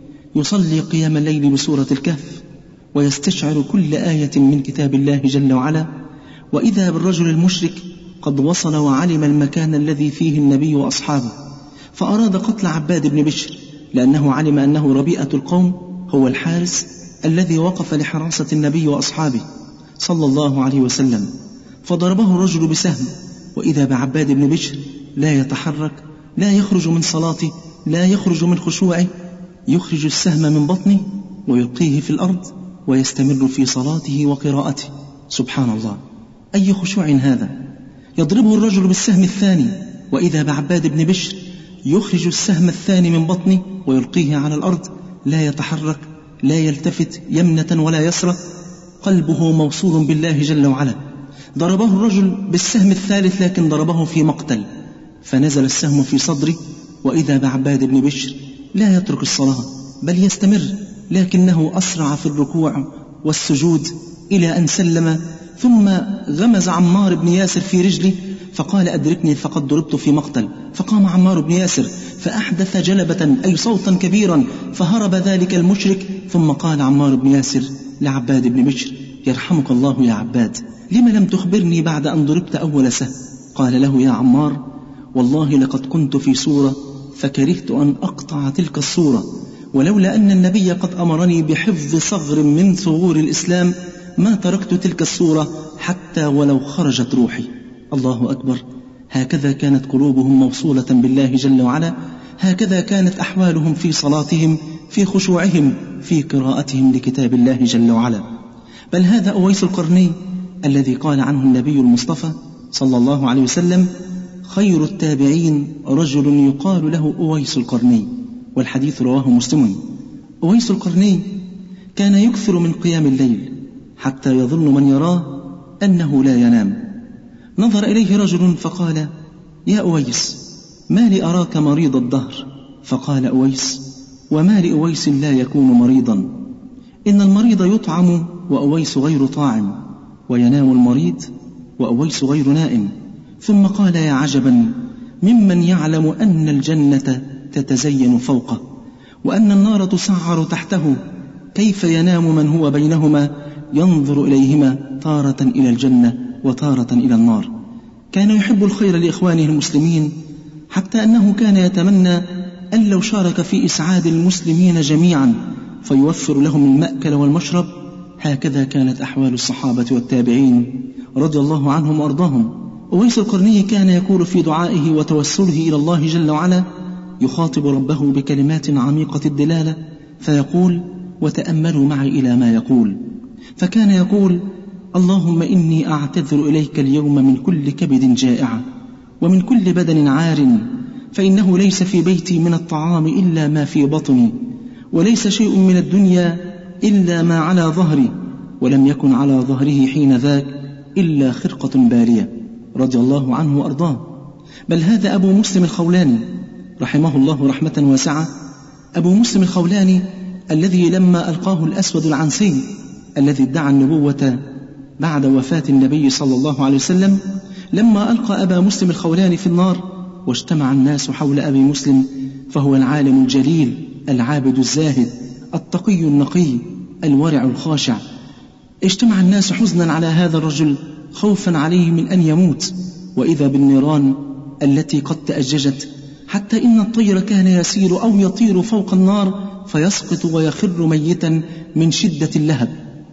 يصلي قيام الليل بسورة الكهف ويستشعر كل آية من كتاب الله جل وعلا، وإذا بالرجل المشرك قد وصل وعلم المكان الذي فيه النبي وأصحابه، فأراد قتل عباد بن بشر لأنه علم أنه ربيئة القوم، هو الحارس الذي وقف لحراسة النبي وأصحابه صلى الله عليه وسلم، فضربه الرجل بسهم، وإذا بعباد بن بشر لا يتحرك، لا يخرج من صلاته، لا يخرج من خشوعه، يخرج السهم من بطنه ويلقيه في الأرض ويستمر في صلاته وقراءته. سبحان الله، أي خشوع هذا! يضربه الرجل بالسهم الثاني، وإذا بعباد بن بشر يخرج السهم الثاني من بطنه ويلقيه على الأرض، لا يتحرك، لا يلتفت يمنة ولا يسرى، قلبه موصول بالله جل وعلا. ضربه الرجل بالسهم الثالث لكن ضربه في مقتل، فنزل السهم في صدره، وإذا بعباد بن بشر لا يترك الصلاة بل يستمر، لكنه أسرع في الركوع والسجود إلى أن سلم، ثم غمز عمار بن ياسر في رجله فقال أدركني فقد ضربت في مقتل، فقام عمار بن ياسر فأحدث جلبة أي صوتا كبيرا فهرب ذلك المشرك، ثم قال عمار بن ياسر لعباد بن بشر يرحمك الله يا عباد، لما لم تخبرني بعد أن ضربت أول سهم؟ قال له يا عمار والله لقد كنت في سورة فكرهت أن أقطع تلك الصورة، ولولا أن النبي قد أمرني بحفظ صغر من ثغور الإسلام ما تركت تلك الصورة حتى ولو خرجت روحي. الله أكبر، هكذا كانت قلوبهم موصولة بالله جل وعلا، هكذا كانت أحوالهم في صلاتهم، في خشوعهم، في قراءتهم لكتاب الله جل وعلا. بل هذا أويس القرني الذي قال عنه النبي المصطفى صلى الله عليه وسلم خير التابعين رجل يقال له أويس القرني، والحديث رواه مسلم. أويس القرني كان يكثر من قيام الليل حتى يظن من يراه أنه لا ينام. نظر إليه رجل فقال يا أويس ما لي أراك مريض الدهر؟ فقال أويس وما لأويس لا يكون مريضا؟ إن المريض يطعم وأويس غير طاعم، وينام المريض وأويس غير نائم. ثم قال يا عجبا ممن يعلم أن الجنة تتزين فوقه وأن النار تسعر تحته، كيف ينام من هو بينهما ينظر إليهما تارة إلى الجنة وتارة إلى النار؟ كان يحب الخير لإخوانه المسلمين حتى أنه كان يتمنى أن لو شارك في إسعاد المسلمين جميعا فيوفر لهم المأكل والمشرب. هكذا كانت أحوال الصحابة والتابعين رضي الله عنهم وأرضاهم. أويس القرني كان يقول في دعائه وتوسله إلى الله جل وعلا، يخاطب ربه بكلمات عميقة الدلالة فيقول وتأملوا معي إلى ما يقول، فكان يقول اللهم إني أعتذر إليك اليوم من كل كبد جائع ومن كل بدن عار، فإنه ليس في بيتي من الطعام إلا ما في بطني، وليس شيء من الدنيا إلا ما على ظهري، ولم يكن على ظهره حين ذاك إلا خرقة بارية. رضي الله عنه وأرضاه. بل هذا أبو مسلم الخولاني رحمه الله رحمة واسعة، أبو مسلم الخولاني الذي لما ألقاه الأسود العنسي الذي ادعى النبوة بعد وفاة النبي صلى الله عليه وسلم، لما ألقى أبا مسلم الخولاني في النار واجتمع الناس حول أبي مسلم، فهو العالم الجليل العابد الزاهد التقي النقي الورع الخاشع، اجتمع الناس حزنا على هذا الرجل خوفا عليه من أن يموت، وإذا بالنيران التي قد تأججت حتى إن الطير كان يسير أو يطير فوق النار فيسقط ويخر ميتا من شدة اللهب،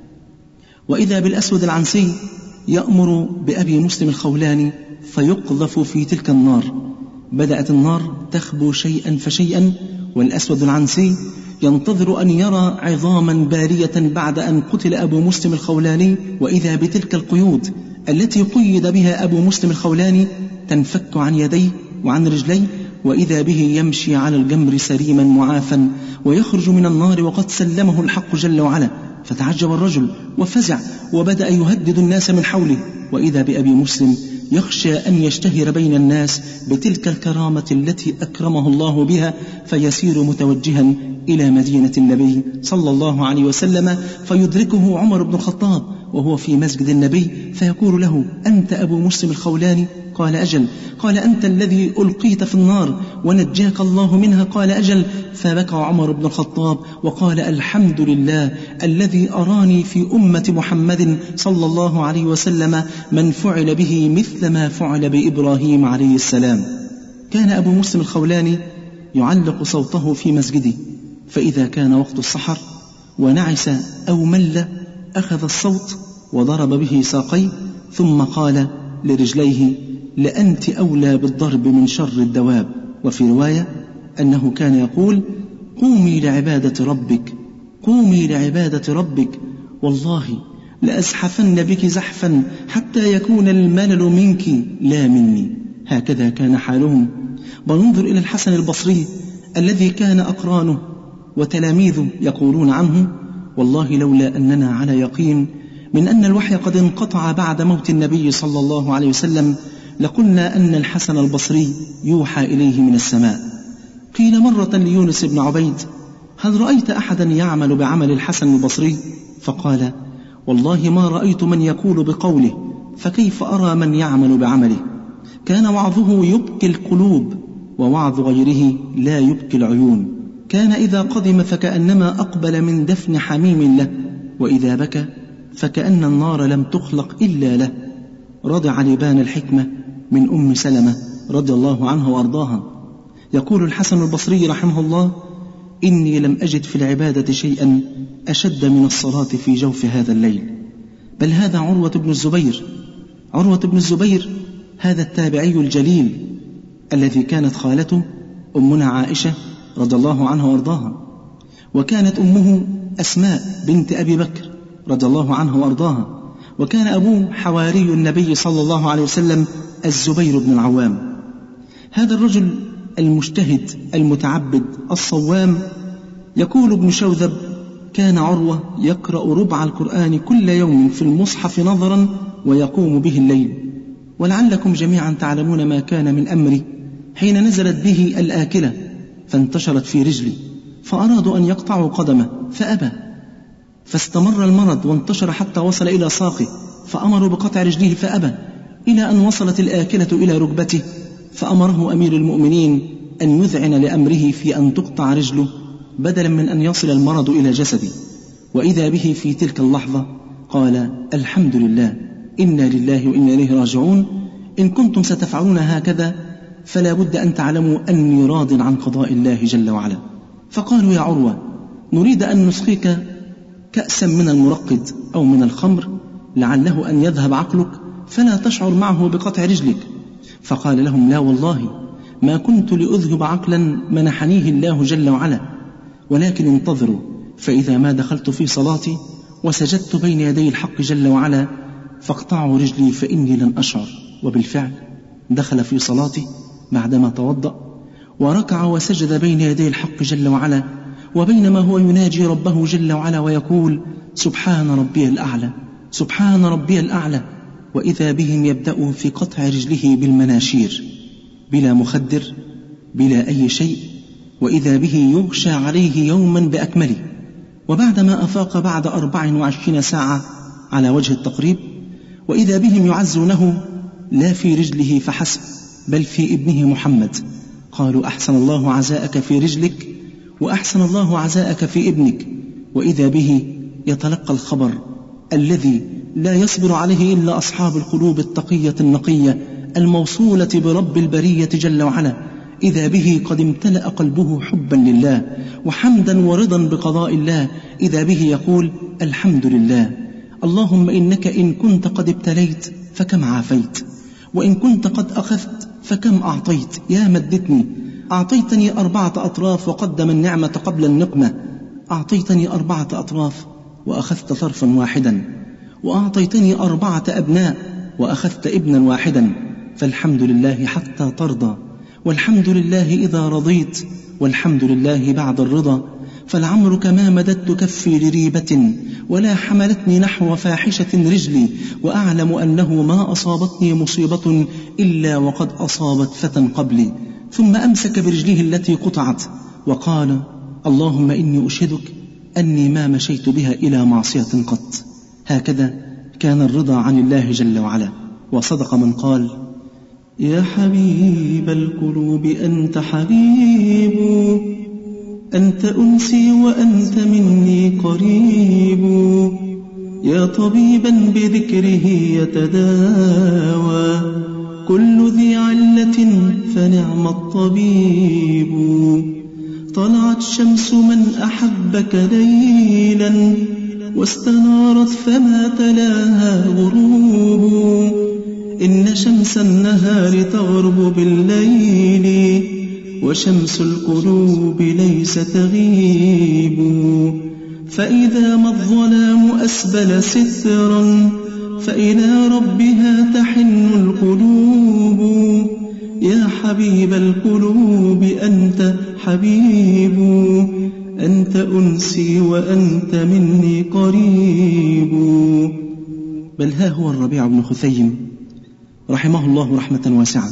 وإذا بالأسود العنسي يأمر بأبي مسلم الخولاني فيقذف في تلك النار. بدأت النار تخبو شيئا فشيئا، والأسود العنسي ينتظر أن يرى عظاما بارية بعد أن قتل أبو مسلم الخولاني، وإذا بتلك القيود التي قيد بها أبو مسلم الخولاني تنفك عن يديه وعن رجليه، وإذا به يمشي على الجمر سليما معافا ويخرج من النار وقد سلمه الحق جل وعلا. فتعجب الرجل وفزع وبدأ يهدد الناس من حوله، وإذا بأبي مسلم يخشى أن يشتهر بين الناس بتلك الكرامة التي أكرمه الله بها، فيسير متوجها إلى مدينة النبي صلى الله عليه وسلم، فيدركه عمر بن الخطاب وهو في مسجد النبي فيقول له: أنت أبو مسلم الخولاني؟ قال: أجل. قال: أنت الذي ألقيت في النار ونجاك الله منها؟ قال: أجل. فبكى عمر بن الخطاب وقال: الحمد لله الذي أراني في أمة محمد صلى الله عليه وسلم من فعل به مثل ما فعل بإبراهيم عليه السلام. كان أبو مسلم الخولاني يعلق صوته في مسجده، فإذا كان وقت السحر ونعس أو مل أخذ الصوت وضرب به ساقيه، ثم قال لرجليه: لأنت أولى بالضرب من شر الدواب. وفي رواية أنه كان يقول: قومي لعبادة ربك، قومي لعبادة ربك، والله لأزحفن بك زحفا حتى يكون الملل منك لا مني. هكذا كان حالهم. بل انظر إلى الحسن البصري الذي كان أقرانه وتلاميذه يقولون عنه: والله لولا أننا على يقين من أن الوحي قد انقطع بعد موت النبي صلى الله عليه وسلم لقلنا أن الحسن البصري يوحى إليه من السماء. قيل مرة ليونس بن عبيد: هل رأيت أحدا يعمل بعمل الحسن البصري؟ فقال: والله ما رأيت من يقول بقوله، فكيف أرى من يعمل بعمله؟ كان وعظه يبكي القلوب، ووعظ غيره لا يبكي العيون. كان إذا قدم فكأنما أقبل من دفن حميم له، وإذا بكى فكأن النار لم تخلق إلا له. رضع لبان الحكمة من أم سلمة رضي الله عنها وأرضاها. يقول الحسن البصري رحمه الله: إني لم أجد في العبادة شيئا أشد من الصلاة في جوف هذا الليل. بل هذا عروة بن الزبير. عروة بن الزبير هذا التابعي الجليل الذي كانت خالته أمنا عائشة رضي الله عنها وأرضاها، وكانت أمه أسماء بنت أبي بكر رضي الله عنها وأرضاها، وكان أبوه حواري النبي صلى الله عليه وسلم الزبير بن العوام. هذا الرجل المجتهد المتعبد الصوام. يقول ابن شوذب: كان عروة يقرأ ربع القرآن كل يوم في المصحف نظرا ويقوم به الليل. ولعلكم جميعا تعلمون ما كان من أمري حين نزلت به الآكلة فانتشرت في رجلي، فأرادوا أن يقطعوا قدمه فأبى، فاستمر المرض وانتشر حتى وصل إلى ساقه، فأمروا بقطع رجله فأبى، إلى أن وصلت الآكلة إلى ركبته، فأمره أمير المؤمنين أن يذعن لأمره في أن تقطع رجله بدلا من أن يصل المرض إلى جسده. وإذا به في تلك اللحظة قال: الحمد لله، إنا لله وإنا إليه راجعون. إن كنتم ستفعلون هكذا فلا بد أن تعلموا أني راض عن قضاء الله جل وعلا. فقالوا: يا عروة، نريد أن نسقيك كأسا من المرقد أو من الخمر لعله أن يذهب عقلك فلا تشعر معه بقطع رجلك. فقال لهم: لا والله ما كنت لأذهب عقلا منحنيه الله جل وعلا، ولكن انتظروا، فإذا ما دخلت في صلاتي وسجدت بين يدي الحق جل وعلا فاقطعوا رجلي فإني لن أشعر. وبالفعل دخل في صلاته بعدما توضأ وركع وسجد بين يدي الحق جل وعلا، وبينما هو يناجي ربه جل وعلا ويقول: سبحان ربي الأعلى، سبحان ربي الأعلى، وإذا بهم يبدأ في قطع رجله بالمناشير بلا مخدر بلا أي شيء، وإذا به يغشى عليه يوما بأكمله. وبعدما أفاق بعد أربع وعشرين ساعة على وجه التقريب، وإذا بهم يعزونه لا في رجله فحسب بل في ابنه محمد. قالوا: أحسن الله عزاءك في رجلك وأحسن الله عزاءك في ابنك. وإذا به يتلقى الخبر الذي لا يصبر عليه إلا أصحاب القلوب التقية النقية الموصولة برب البرية جل وعلا. إذا به قد امتلأ قلبه حبا لله وحمدا ورضا بقضاء الله. إذا به يقول: الحمد لله، اللهم إنك إن كنت قد ابتليت فكم عافيت، وإن كنت قد أخذت فكم أعطيت. يا مدتني، أعطيتني أربعة أطراف وقدم النعمة قبل النقمة، أعطيتني أربعة أطراف وأخذت طرفا واحدا، وأعطيتني أربعة أبناء وأخذت ابنا واحدا. فالحمد لله حتى ترضى، والحمد لله إذا رضيت، والحمد لله بعد الرضا. فلعمرك ما مددت كفي لريبة ولا حملتني نحو فاحشة رجلي، وأعلم أنه ما أصابتني مصيبة إلا وقد أصابت فتى قبلي. ثم أمسك برجله التي قطعت وقال: اللهم إني أشهدك أني ما مشيت بها إلى معصية قط. هكذا كان الرضا عن الله جل وعلا. وصدق من قال: يا حبيب القلوب أنت حبيب، أنت أنسي وأنت مني قريب، يا طبيبا بذكره يتداوى كل ذي علة فنعم الطبيب. طلعت شمس من أحبك ليلا واستنارت فما تلاها غروب، إن شمس النهار تغرب بالليل وشمس القلوب ليس تغيب. فإذا ما الظلام أسبل سترا فإلى ربها تحن القلوب، يا حبيب القلوب أنت حبيب، أنت أنسي وأنت مني قريب. بل ها هو الربيع بن خثيم رحمه الله رحمة واسعة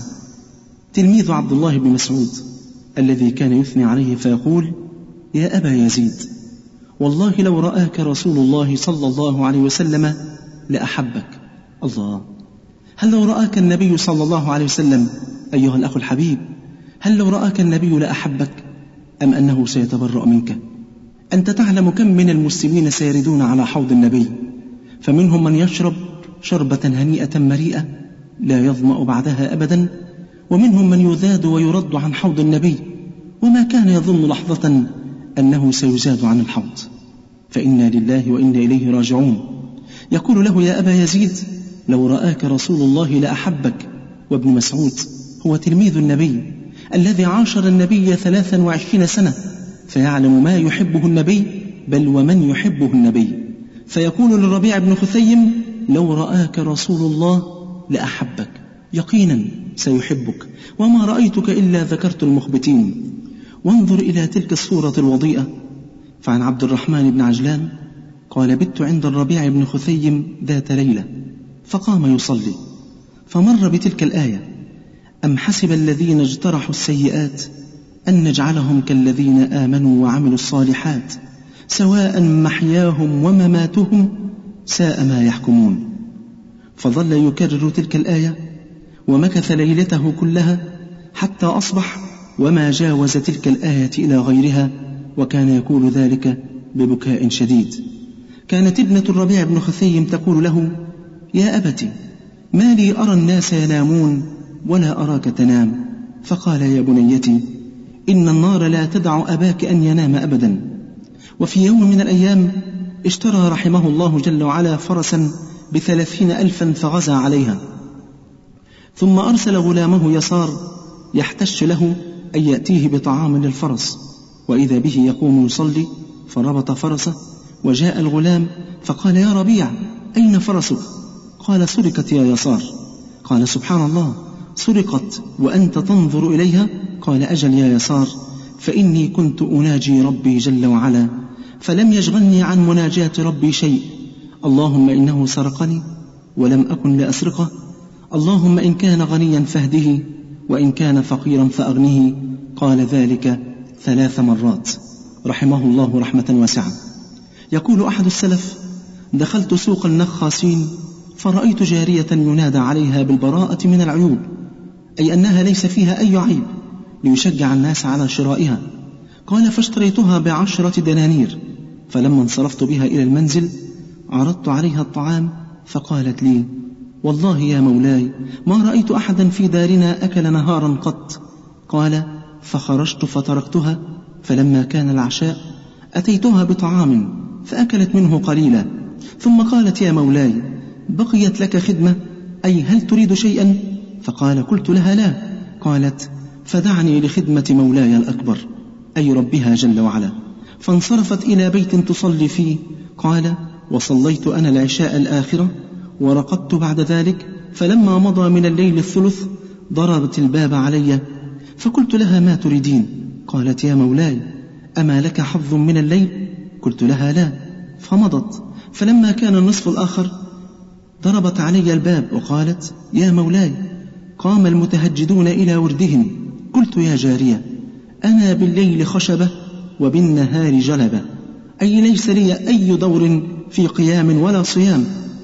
تلميذ عبد الله بن مسعود الذي كان يثني عليه فيقول: يا أبا يزيد، والله لو رآك رسول الله صلى الله عليه وسلم لأحبك. الله، هل لو رآك النبي صلى الله عليه وسلم أيها الأخ الحبيب، هل لو رآك النبي لأحبك أم أنه سيتبرأ منك؟ أنت تعلم كم من المسلمين سيردون على حوض النبي، فمنهم من يشرب شربة هنيئة مريئة لا يظمأ بعدها أبدا، ومنهم من يذاد ويرد عن حوض النبي وما كان يظن لحظة أنه سيزاد عن الحوض. فإنا لله وإنا إليه راجعون. يقول له: يا أبا يزيد، لو رآك رسول الله لأحبك. وابن مسعود هو تلميذ النبي الذي عاشر النبي ثلاثا وعشرين سنة، فيعلم ما يحبه النبي بل ومن يحبه النبي. فيقول للربيع بن خثيم: لو رآك رسول الله لأحبك، يقينا سيحبك، وما رأيتك إلا ذكرت المخبتين. وانظر إلى تلك الصورة الوضيئة. فعن عبد الرحمن بن عجلان قال: بت عند الربيع بن خثيم ذات ليلة فقام يصلي، فمر بتلك الآية: أم حسب الذين اجترحوا السيئات أن نجعلهم كالذين آمنوا وعملوا الصالحات سواء محياهم ومماتهم ساء ما يحكمون. فظل يكرر تلك الآية ومكث ليلته كلها حتى أصبح وما جاوز تلك الآية إلى غيرها، وكان يقول ذلك ببكاء شديد. كانت ابنة الربيع بن خثيم تقول له: يا أبت، ما لي أرى الناس ينامون ولا أراك تنام؟ فقال: يا بنيتي، إن النار لا تدع أباك أن ينام أبدا. وفي يوم من الأيام اشترى رحمه الله جل وعلا فرسا بثلاثين ألفا فغزا عليها، ثم أرسل غلامه يسار يحتش له أن يأتيه بطعام للفرس، وإذا به يقوم يصلي، فربط فرسه وجاء الغلام فقال: يا ربيع، أين فرسك؟ قال: سرقت يا يسار. قال: سبحان الله، سرقت وأنت تنظر إليها؟ قال: أجل يا يسار، فإني كنت أناجي ربي جل وعلا فلم يشغلني عن مناجاة ربي شيء. اللهم إنه سرقني ولم أكن لأسرقه، اللهم إن كان غنيا فاهده وإن كان فقيرا فأغنه. قال ذلك ثلاث مرات رحمه الله رحمة واسعة. يقول أحد السلف: دخلت سوق النخاسين فرأيت جارية ينادى عليها بالبراءة من العيوب، أي أنها ليس فيها أي عيب، ليشجع الناس على شرائها. قال: فاشتريتها بعشرة دنانير، فلما انصرفت بها إلى المنزل عرضت عليها الطعام فقالت لي: والله يا مولاي ما رأيت أحدا في دارنا أكل نهارا قط. قال: فخرجت فتركتها، فلما كان العشاء أتيتها بطعام فأكلت منه قليلا، ثم قالت: يا مولاي بقيت لك خدمة، أي هل تريد شيئا؟ فقال: قلت لها لا. قالت: فدعني لخدمة مولاي الأكبر، أي ربها جل وعلا. فانصرفت إلى بيت تصلي فيه. قال: وصليت أنا العشاء الآخرة ورقدت بعد ذلك، فلما مضى من الليل الثلث ضربت الباب علي، فقلت لها: ما تريدين؟ قالت: يا مولاي أما لك حظ من الليل؟ قلت لها لا. فمضت، فلما كان النصف الآخر ضربت علي الباب وقالت: يا مولاي قام المتهجدون إلى وردهم. قلت: يا جارية أنا بالليل خشبة وبالنهار جلبة، أي ليس لي أي دور في قيام ولا صيام.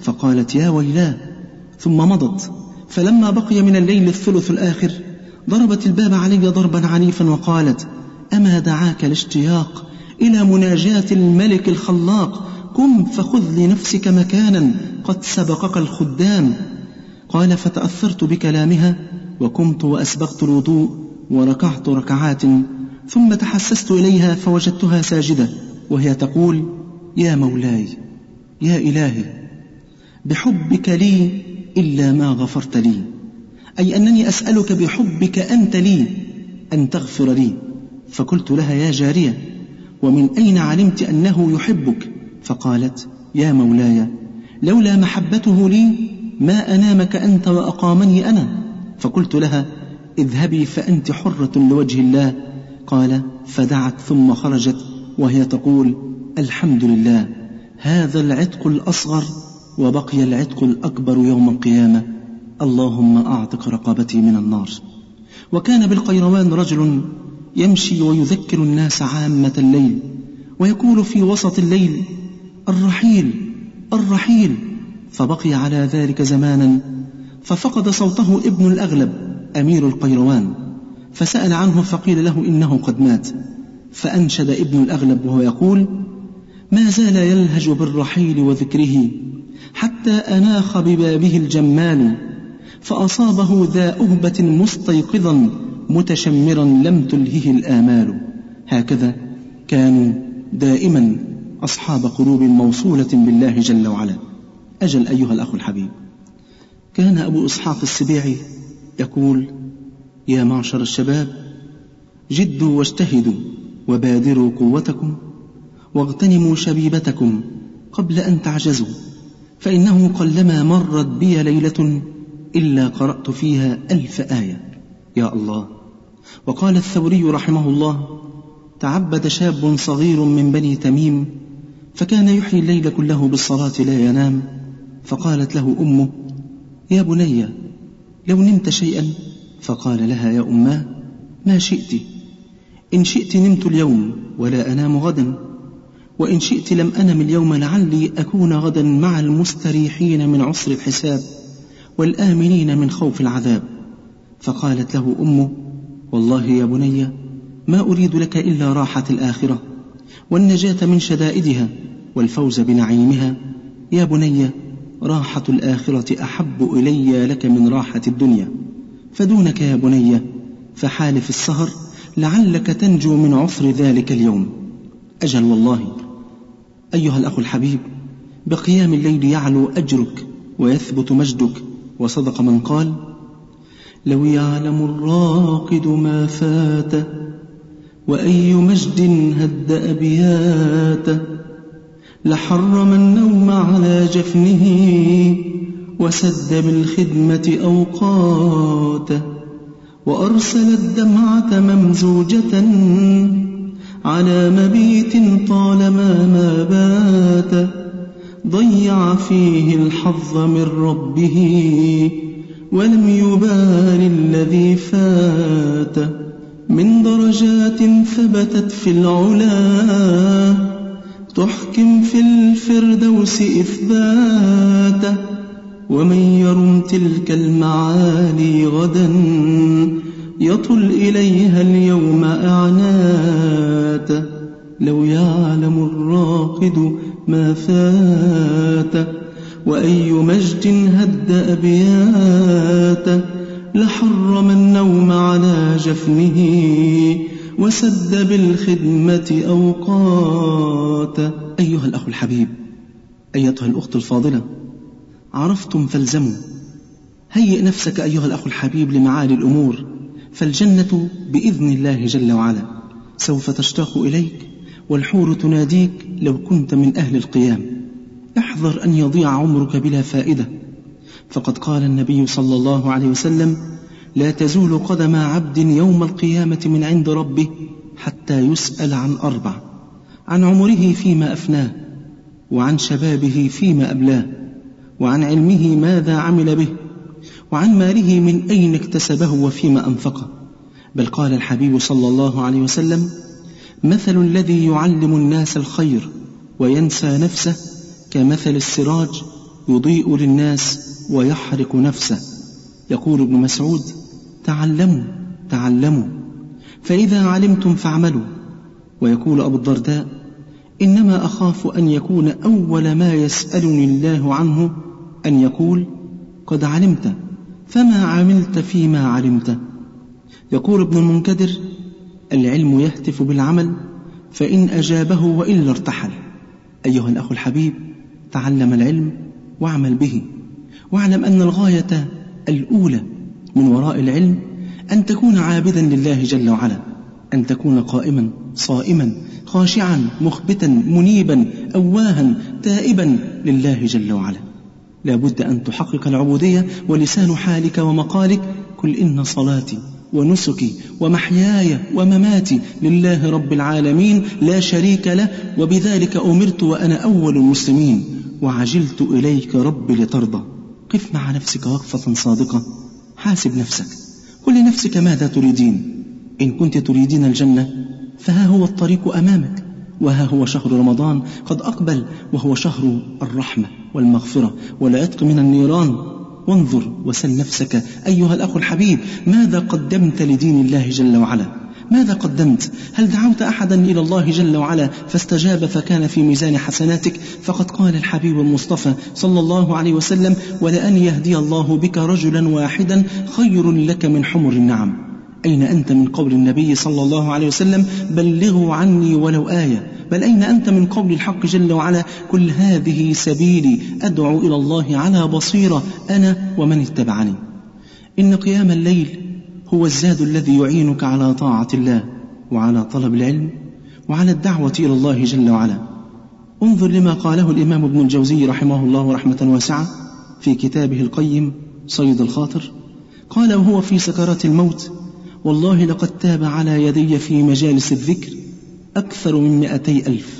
فقالت يا ويلاه، ثم مضت. فلما بقي من الليل الثلث الآخر ضربت الباب علي ضربا عنيفا وقالت أما دعاك الاشتياق إلى مناجاة الملك الخلاق؟ قم فخذ لنفسك مكانا قد سبقك الخدام. قال فتأثرت بكلامها وقمت وأسبغت الوضوء وركعت ركعات، ثم تحسست إليها فوجدتها ساجدة وهي تقول يا مولاي يا إلهي بحبك لي إلا ما غفرت لي، أي أنني أسألك بحبك أنت لي أن تغفر لي. فقلت لها يا جارية ومن أين علمت أنه يحبك؟ فقالت يا مولاي لولا محبته لي ما أنامك أنت وأقامني أنا. فقلت لها اذهبي فأنت حرة لوجه الله. قال فدعت ثم خرجت وهي تقول الحمد لله هذا العتق الأصغر وبقي العتق الأكبر يوم القيامة، اللهم أعتق رقبتي من النار. وكان بالقيروان رجل يمشي ويذكر الناس عامة الليل ويقول في وسط الليل الرحيل الرحيل، فبقي على ذلك زمانا ففقد صوته ابن الأغلب أمير القيروان، فسأل عنه فقيل له إنه قد مات. فأنشد ابن الأغلب وهو يقول ما زال يلهج بالرحيل وذكره حتى أناخ ببابه الجمال، فأصابه ذا أهبة مستيقظا متشمرا لم تلهه الآمال. هكذا كانوا دائما أصحاب قلوب موصولة بالله جل وعلا. أجل أيها الأخ الحبيب، كان أبو إسحاق السبيعي يقول يا معشر الشباب جدوا واجتهدوا وبادروا قوتكم واغتنموا شبيبتكم قبل أن تعجزوا، فإنه قلما مرت بي ليلة إلا قرأت فيها ألف آية. يا الله. وقال الثوري رحمه الله تعبد شاب صغير من بني تميم فكان يحيي الليل كله بالصلاة لا ينام، فقالت له أمه يا بني لو نمت شيئا، فقال لها يا أماه ما شئت، إن شئت نمت اليوم ولا أنام غدا، وإن شئت لم أنم اليوم لعلي أكون غدا مع المستريحين من عسر الحساب والآمنين من خوف العذاب. فقالت له أمه والله يا بني ما أريد لك إلا راحة الآخرة والنجاة من شدائدها والفوز بنعيمها. يا بني راحة الآخرة أحب إلي لك من راحة الدنيا، فدونك يا بني فحالف السهر لعلك تنجو من عسر ذلك اليوم. أجل والله أيها الأخ الحبيب، بقيام الليل يعلو أجرك ويثبت مجدك. وصدق من قال لو يعلم الراقد ما فات وأي مجد هد أبياته لحرم النوم على جفنه وسد بالخدمة أوقاته، وأرسل الدمعة ممزوجة على مبيت طالما ما بات، ضيع فيه الحظ من ربه ولم يبال الذي فات، من درجات ثبتت في العلا تحكم في الفردوس إثباته، ومن يرم تلك المعالي غدا يطل إليها اليوم أعناته. لو يعلم الراقد ما فات وأي مجد هد أبياته لحرم النوم على جفنه وسد بالخدمة أوقاته. أيها الأخ الحبيب، أيتها الأخت الفاضلة، عرفتم فالزموا. هيئ نفسك أيها الأخ الحبيب لمعالي الأمور، فالجنة بإذن الله جل وعلا سوف تشتاق إليك والحور تناديك لو كنت من أهل القيام. احذر أن يضيع عمرك بلا فائدة، فقد قال النبي صلى الله عليه وسلم لا تزول قدم عبد يوم القيامة من عند ربه حتى يسأل عن أربع: عن عمره فيما أفناه، وعن شبابه فيما أبلاه، وعن علمه ماذا عمل به، وعن ماله من أين اكتسبه وفيما أنفقه. بل قال الحبيب صلى الله عليه وسلم مثل الذي يعلم الناس الخير وينسى نفسه كمثل السراج يضيء للناس ويحرق نفسه. يقول ابن مسعود: تعلموا تعلموا فإذا علمتم فاعملوا. ويقول أبو الدرداء: إنما أخاف أن يكون أول ما يسألني الله عنه أن يقول: قد علمت فما عملت فيما علمت. يقول ابن المنكدر: العلم يهتف بالعمل، فإن أجابه وإلا ارتحل. أيها الأخ الحبيب، تعلم العلم واعمل به، واعلم أن الغاية الأولى من وراء العلم أن تكون عابدا لله جل وعلا، أن تكون قائما صائما خاشعا مخبتا منيبا أواها تائبا لله جل وعلا. لا بد أن تحقق العبودية، ولسان حالك ومقالك: قل إن صلاتي ونسكي ومحياي ومماتي لله رب العالمين لا شريك له، وبذلك أمرت وأنا أول المسلمين، وعجلت إليك رب لترضى. قف مع نفسك وقفة صادقة، حاسب نفسك، قل لنفسك ماذا تريدين. إن كنت تريدين الجنة فها هو الطريق أمامك، وها هو شهر رمضان قد أقبل، وهو شهر الرحمة والمغفرة والعتق من النيران. وانظر وسل نفسك أيها الأخ الحبيب، ماذا قدمت لدين الله جل وعلا؟ ماذا قدمت؟ هل دعوت أحدا إلى الله جل وعلا فاستجاب فكان في ميزان حسناتك؟ فقد قال الحبيب المصطفى صلى الله عليه وسلم: ولأن يهدي الله بك رجلا واحدا خير لك من حمر النعم. أين أنت من قول النبي صلى الله عليه وسلم: بلغوا عني ولو آية؟ بل أين أنت من قول الحق جل وعلا: كل هذه سبيلي أدعو إلى الله على بصيرة أنا ومن اتبعني. إن قيام الليل هو الزاد الذي يعينك على طاعة الله وعلى طلب العلم وعلى الدعوة إلى الله جل وعلا. انظر لما قاله الإمام ابن الجوزي رحمه الله رحمة واسعة في كتابه القيم صيد الخاطر. قال وهو في سكرات الموت: والله لقد تاب على يدي في مجالس الذكر أكثر من مئتي ألف،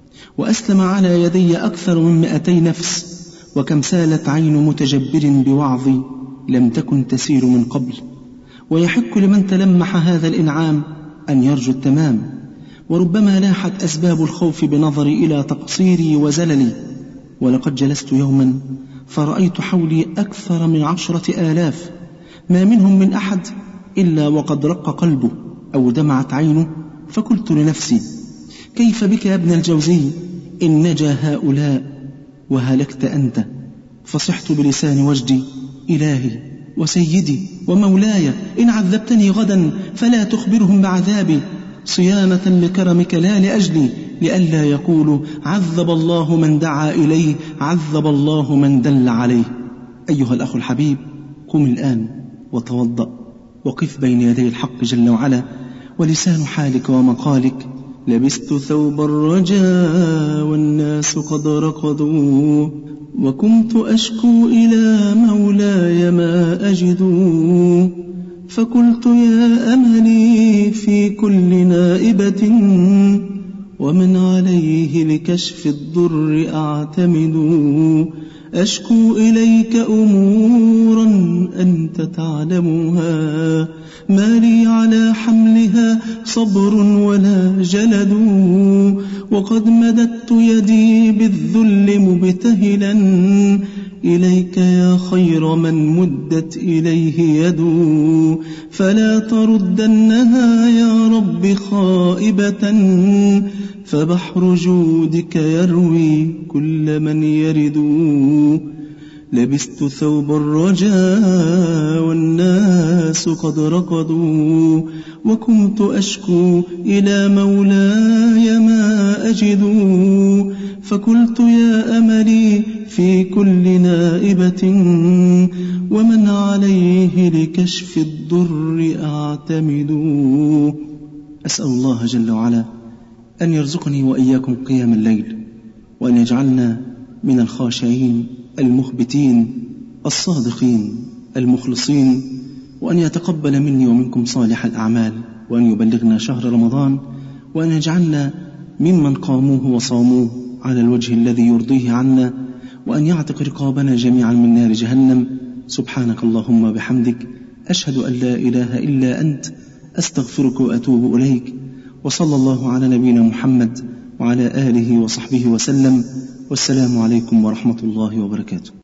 وأسلم على يدي أكثر من مئتي نفس، وكم سالت عين متجبر بوعظي لم تكن تسير من قبل. ويحق لمن تلمح هذا الإنعام أن يرجو التمام، وربما لاحت أسباب الخوف بنظري إلى تقصيري وزللي. ولقد جلست يوما فرأيت حولي أكثر من عشرة آلاف، ما منهم من أحد إلا وقد رق قلبه أو دمعت عينه، فقلت لنفسي: كيف بك يا ابن الجوزي إن نجا هؤلاء وهلكت أنت؟ فصحت بلسان وجدي: إلهي وسيدي ومولاي، إن عذبتني غدا فلا تخبرهم بعذابي، صيانة لكرمك لا لأجلي، لئلا يقولوا عذب الله من دعا إليه، عذب الله من دل عليه. أيها الأخ الحبيب، قم الآن وتوضأ، وقف بين يدي الحق جل وعلا، ولسان حالك ومقالك: لبست ثوب الرجاء والناس قد رقدوا، وكنت أشكو إلى مولاي ما أجد، فقلت يا أملي في كل نائبة، ومن عليه لكشف الضر أعتمد، أشكو إليك أمورا أنت تعلمها، ما لي على حملها صبر ولا جلد، وقد مددت يدي بالذل مبتهلا إليك يا خير من مدت إليه يد، فلا تردنها يا رب خائبة، فبحر جودك يروي كل من يرد. لبست ثوب الرجاء والناس قد رقدوا، وكنت أشكو إلى مولاي ما أجد، فقلت يا أملي في كل نائبة، ومن عليه لكشف الضر أعتمد. أسأل الله جل وعلا أن يرزقني وإياكم قيام الليل، وأن يجعلنا من الخاشعين المخبتين الصادقين المخلصين، وأن يتقبل مني ومنكم صالح الأعمال، وأن يبلغنا شهر رمضان، وأن يجعلنا ممن قاموه وصاموه على الوجه الذي يرضيه عنا، وأن يعتق رقابنا جميعا من نار جهنم. سبحانك اللهم بحمدك، أشهد أن لا إله إلا أنت، أستغفرك وأتوب إليك. وصلى الله على نبينا محمد وعلى آله وصحبه وسلم، والسلام عليكم ورحمة الله وبركاته.